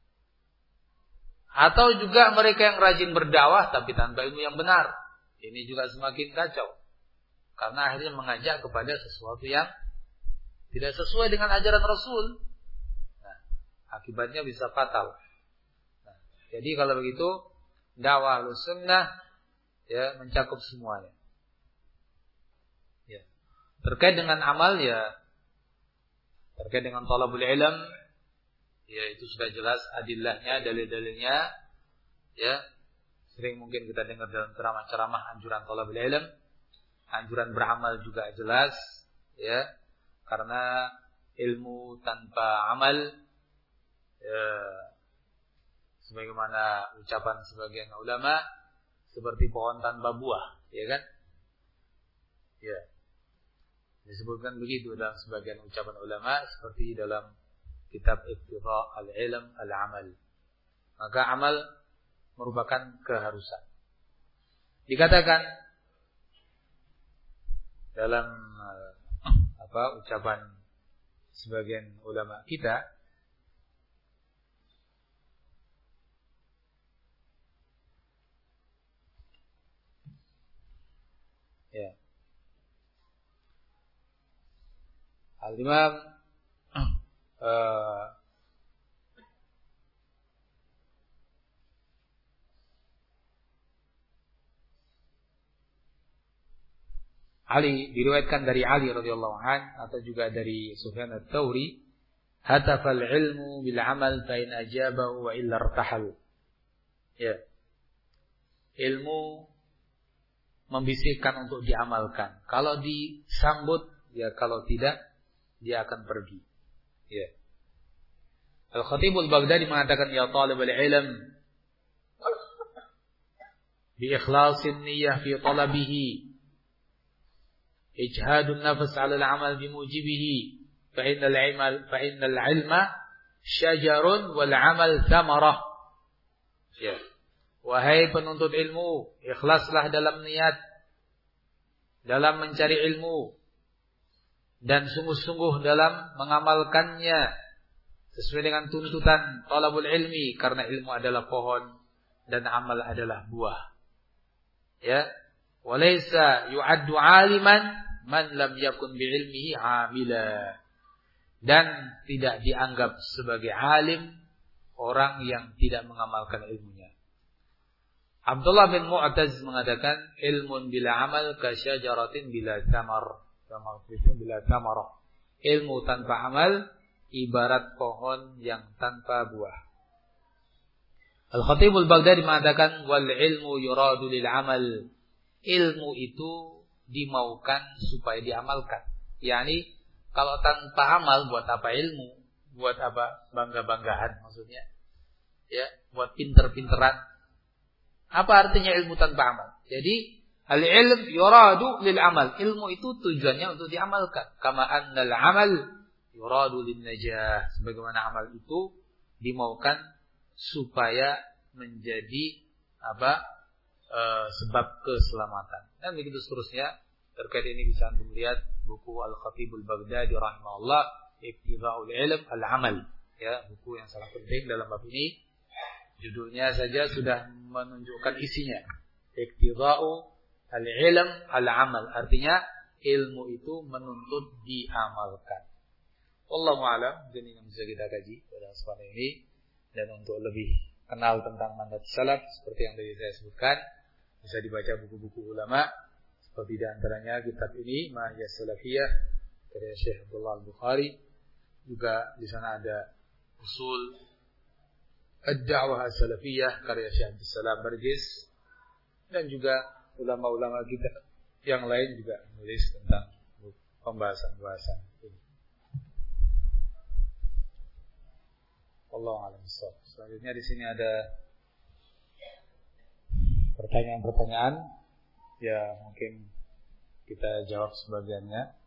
Atau juga mereka yang rajin berdakwah tapi tanpa ilmu yang benar. Ini juga semakin kacau. Karena akhirnya mengajak kepada sesuatu yang tidak sesuai dengan ajaran Rasul. Nah, akibatnya bisa fatal. Nah, jadi kalau begitu, dakwah Ahlussunnah ya mencakup semuanya. Ya. Terkait dengan amal ya, terkait dengan thalabul ilm, ya itu sudah jelas adillahnya, dalil-dalilnya. Ya, sering mungkin kita dengar dalam ceramah-ceramah anjuran thalabul ilm, anjuran beramal juga jelas, ya. Karena ilmu tanpa amal, ya, sebagaimana ucapan sebagian ulama, seperti pohon tanpa buah, ya kan? Ya, disebutkan begitu dalam sebagian ucapan ulama, seperti dalam kitab Iqtida al-Ilm al-Amal. Maka amal merupakan keharusan. Dikatakan dalam ucapan sebagian ulama kita, ya, Al-Imam Ali, diriwayatkan dari Ali radhiyallahu an atau juga dari Sufyan ats-Tsauri, hatafal ilmu bil amal fa in ajabahu wa illa irtahal. Ya. Ilmu membisikkan untuk diamalkan. Kalau disambut, ya, kalau tidak dia akan pergi. Ya. Al-Khatib al-Baghdadi mengatakan, ya talibul ilm, bi ikhlasin niyyah fi talabihi, ijhadun nafs 'ala al-'amal bimujibihi, fa innal 'ilma syajarun wal 'amal thamarah. Ya. Wahai penuntut ilmu, ikhlaslah dalam niat dalam mencari ilmu dan sungguh-sungguh dalam mengamalkannya sesuai dengan tuntutan talabul ilmi, karena ilmu adalah pohon dan amal adalah buah. Ya, walaysa yu'addu 'aliman man lam yakun bi'ilmihi 'amila. Dan tidak dianggap sebagai alim orang yang tidak mengamalkan ilmunya. Abdullah bin Mu'taz mengatakan, ilmun bila amal kasyajaratin bila thamar. Sama ilmu bila thamarah. Ilmu tanpa amal ibarat pohon yang tanpa buah. Al-Khatib Al-Baghdadi mengatakan wal ilmu yuradu lil amal. Ilmu itu dimaukan supaya diamalkan. Yani kalau tanpa amal buat apa ilmu? Buat apa bangga-banggahan maksudnya? Ya, buat pinter-pinteran. Apa artinya ilmu tanpa amal? Jadi al-ilm yuradu lil amal. Ilmu itu tujuannya untuk diamalkan. Kama annal amal yuradu lin najah. Sebagaimana amal itu dimaukan supaya menjadi sebab keselamatan. Dan begitu seterusnya. Terkait ini bisa antum lihat buku Al-Khatib Al-Baghdadi rahimahullah, Iqtida'ul Ilm Al-Amal. Ya, buku yang sangat penting dalam bab ini. Judulnya saja sudah menunjukkan isinya. Iqtida'u al-ilm al-amal. Artinya ilmu itu menuntut diamalkan. Wallahu a'lam. Ini yang bisa kita kaji pada kesempatan ini. Dan untuk lebih kenal tentang manhaj salaf seperti yang tadi saya sebutkan, bisa dibaca buku-buku ulama seperti di antaranya kitab ini Mahiyah Salafiyah karya Syekh Abdullah Al-Bukhari. Juga di sana ada Usul Ad-Da'wah As-Salafiyah karya Syekh Abdul Salam Barjis. Dan juga ulama-ulama kita yang lain juga menulis tentang pembahasan-pembahasan ini. Wallahu a'lam bishawab. Selanjutnya di sini ada pertanyaan-pertanyaan. Ya, mungkin kita jawab sebagiannya.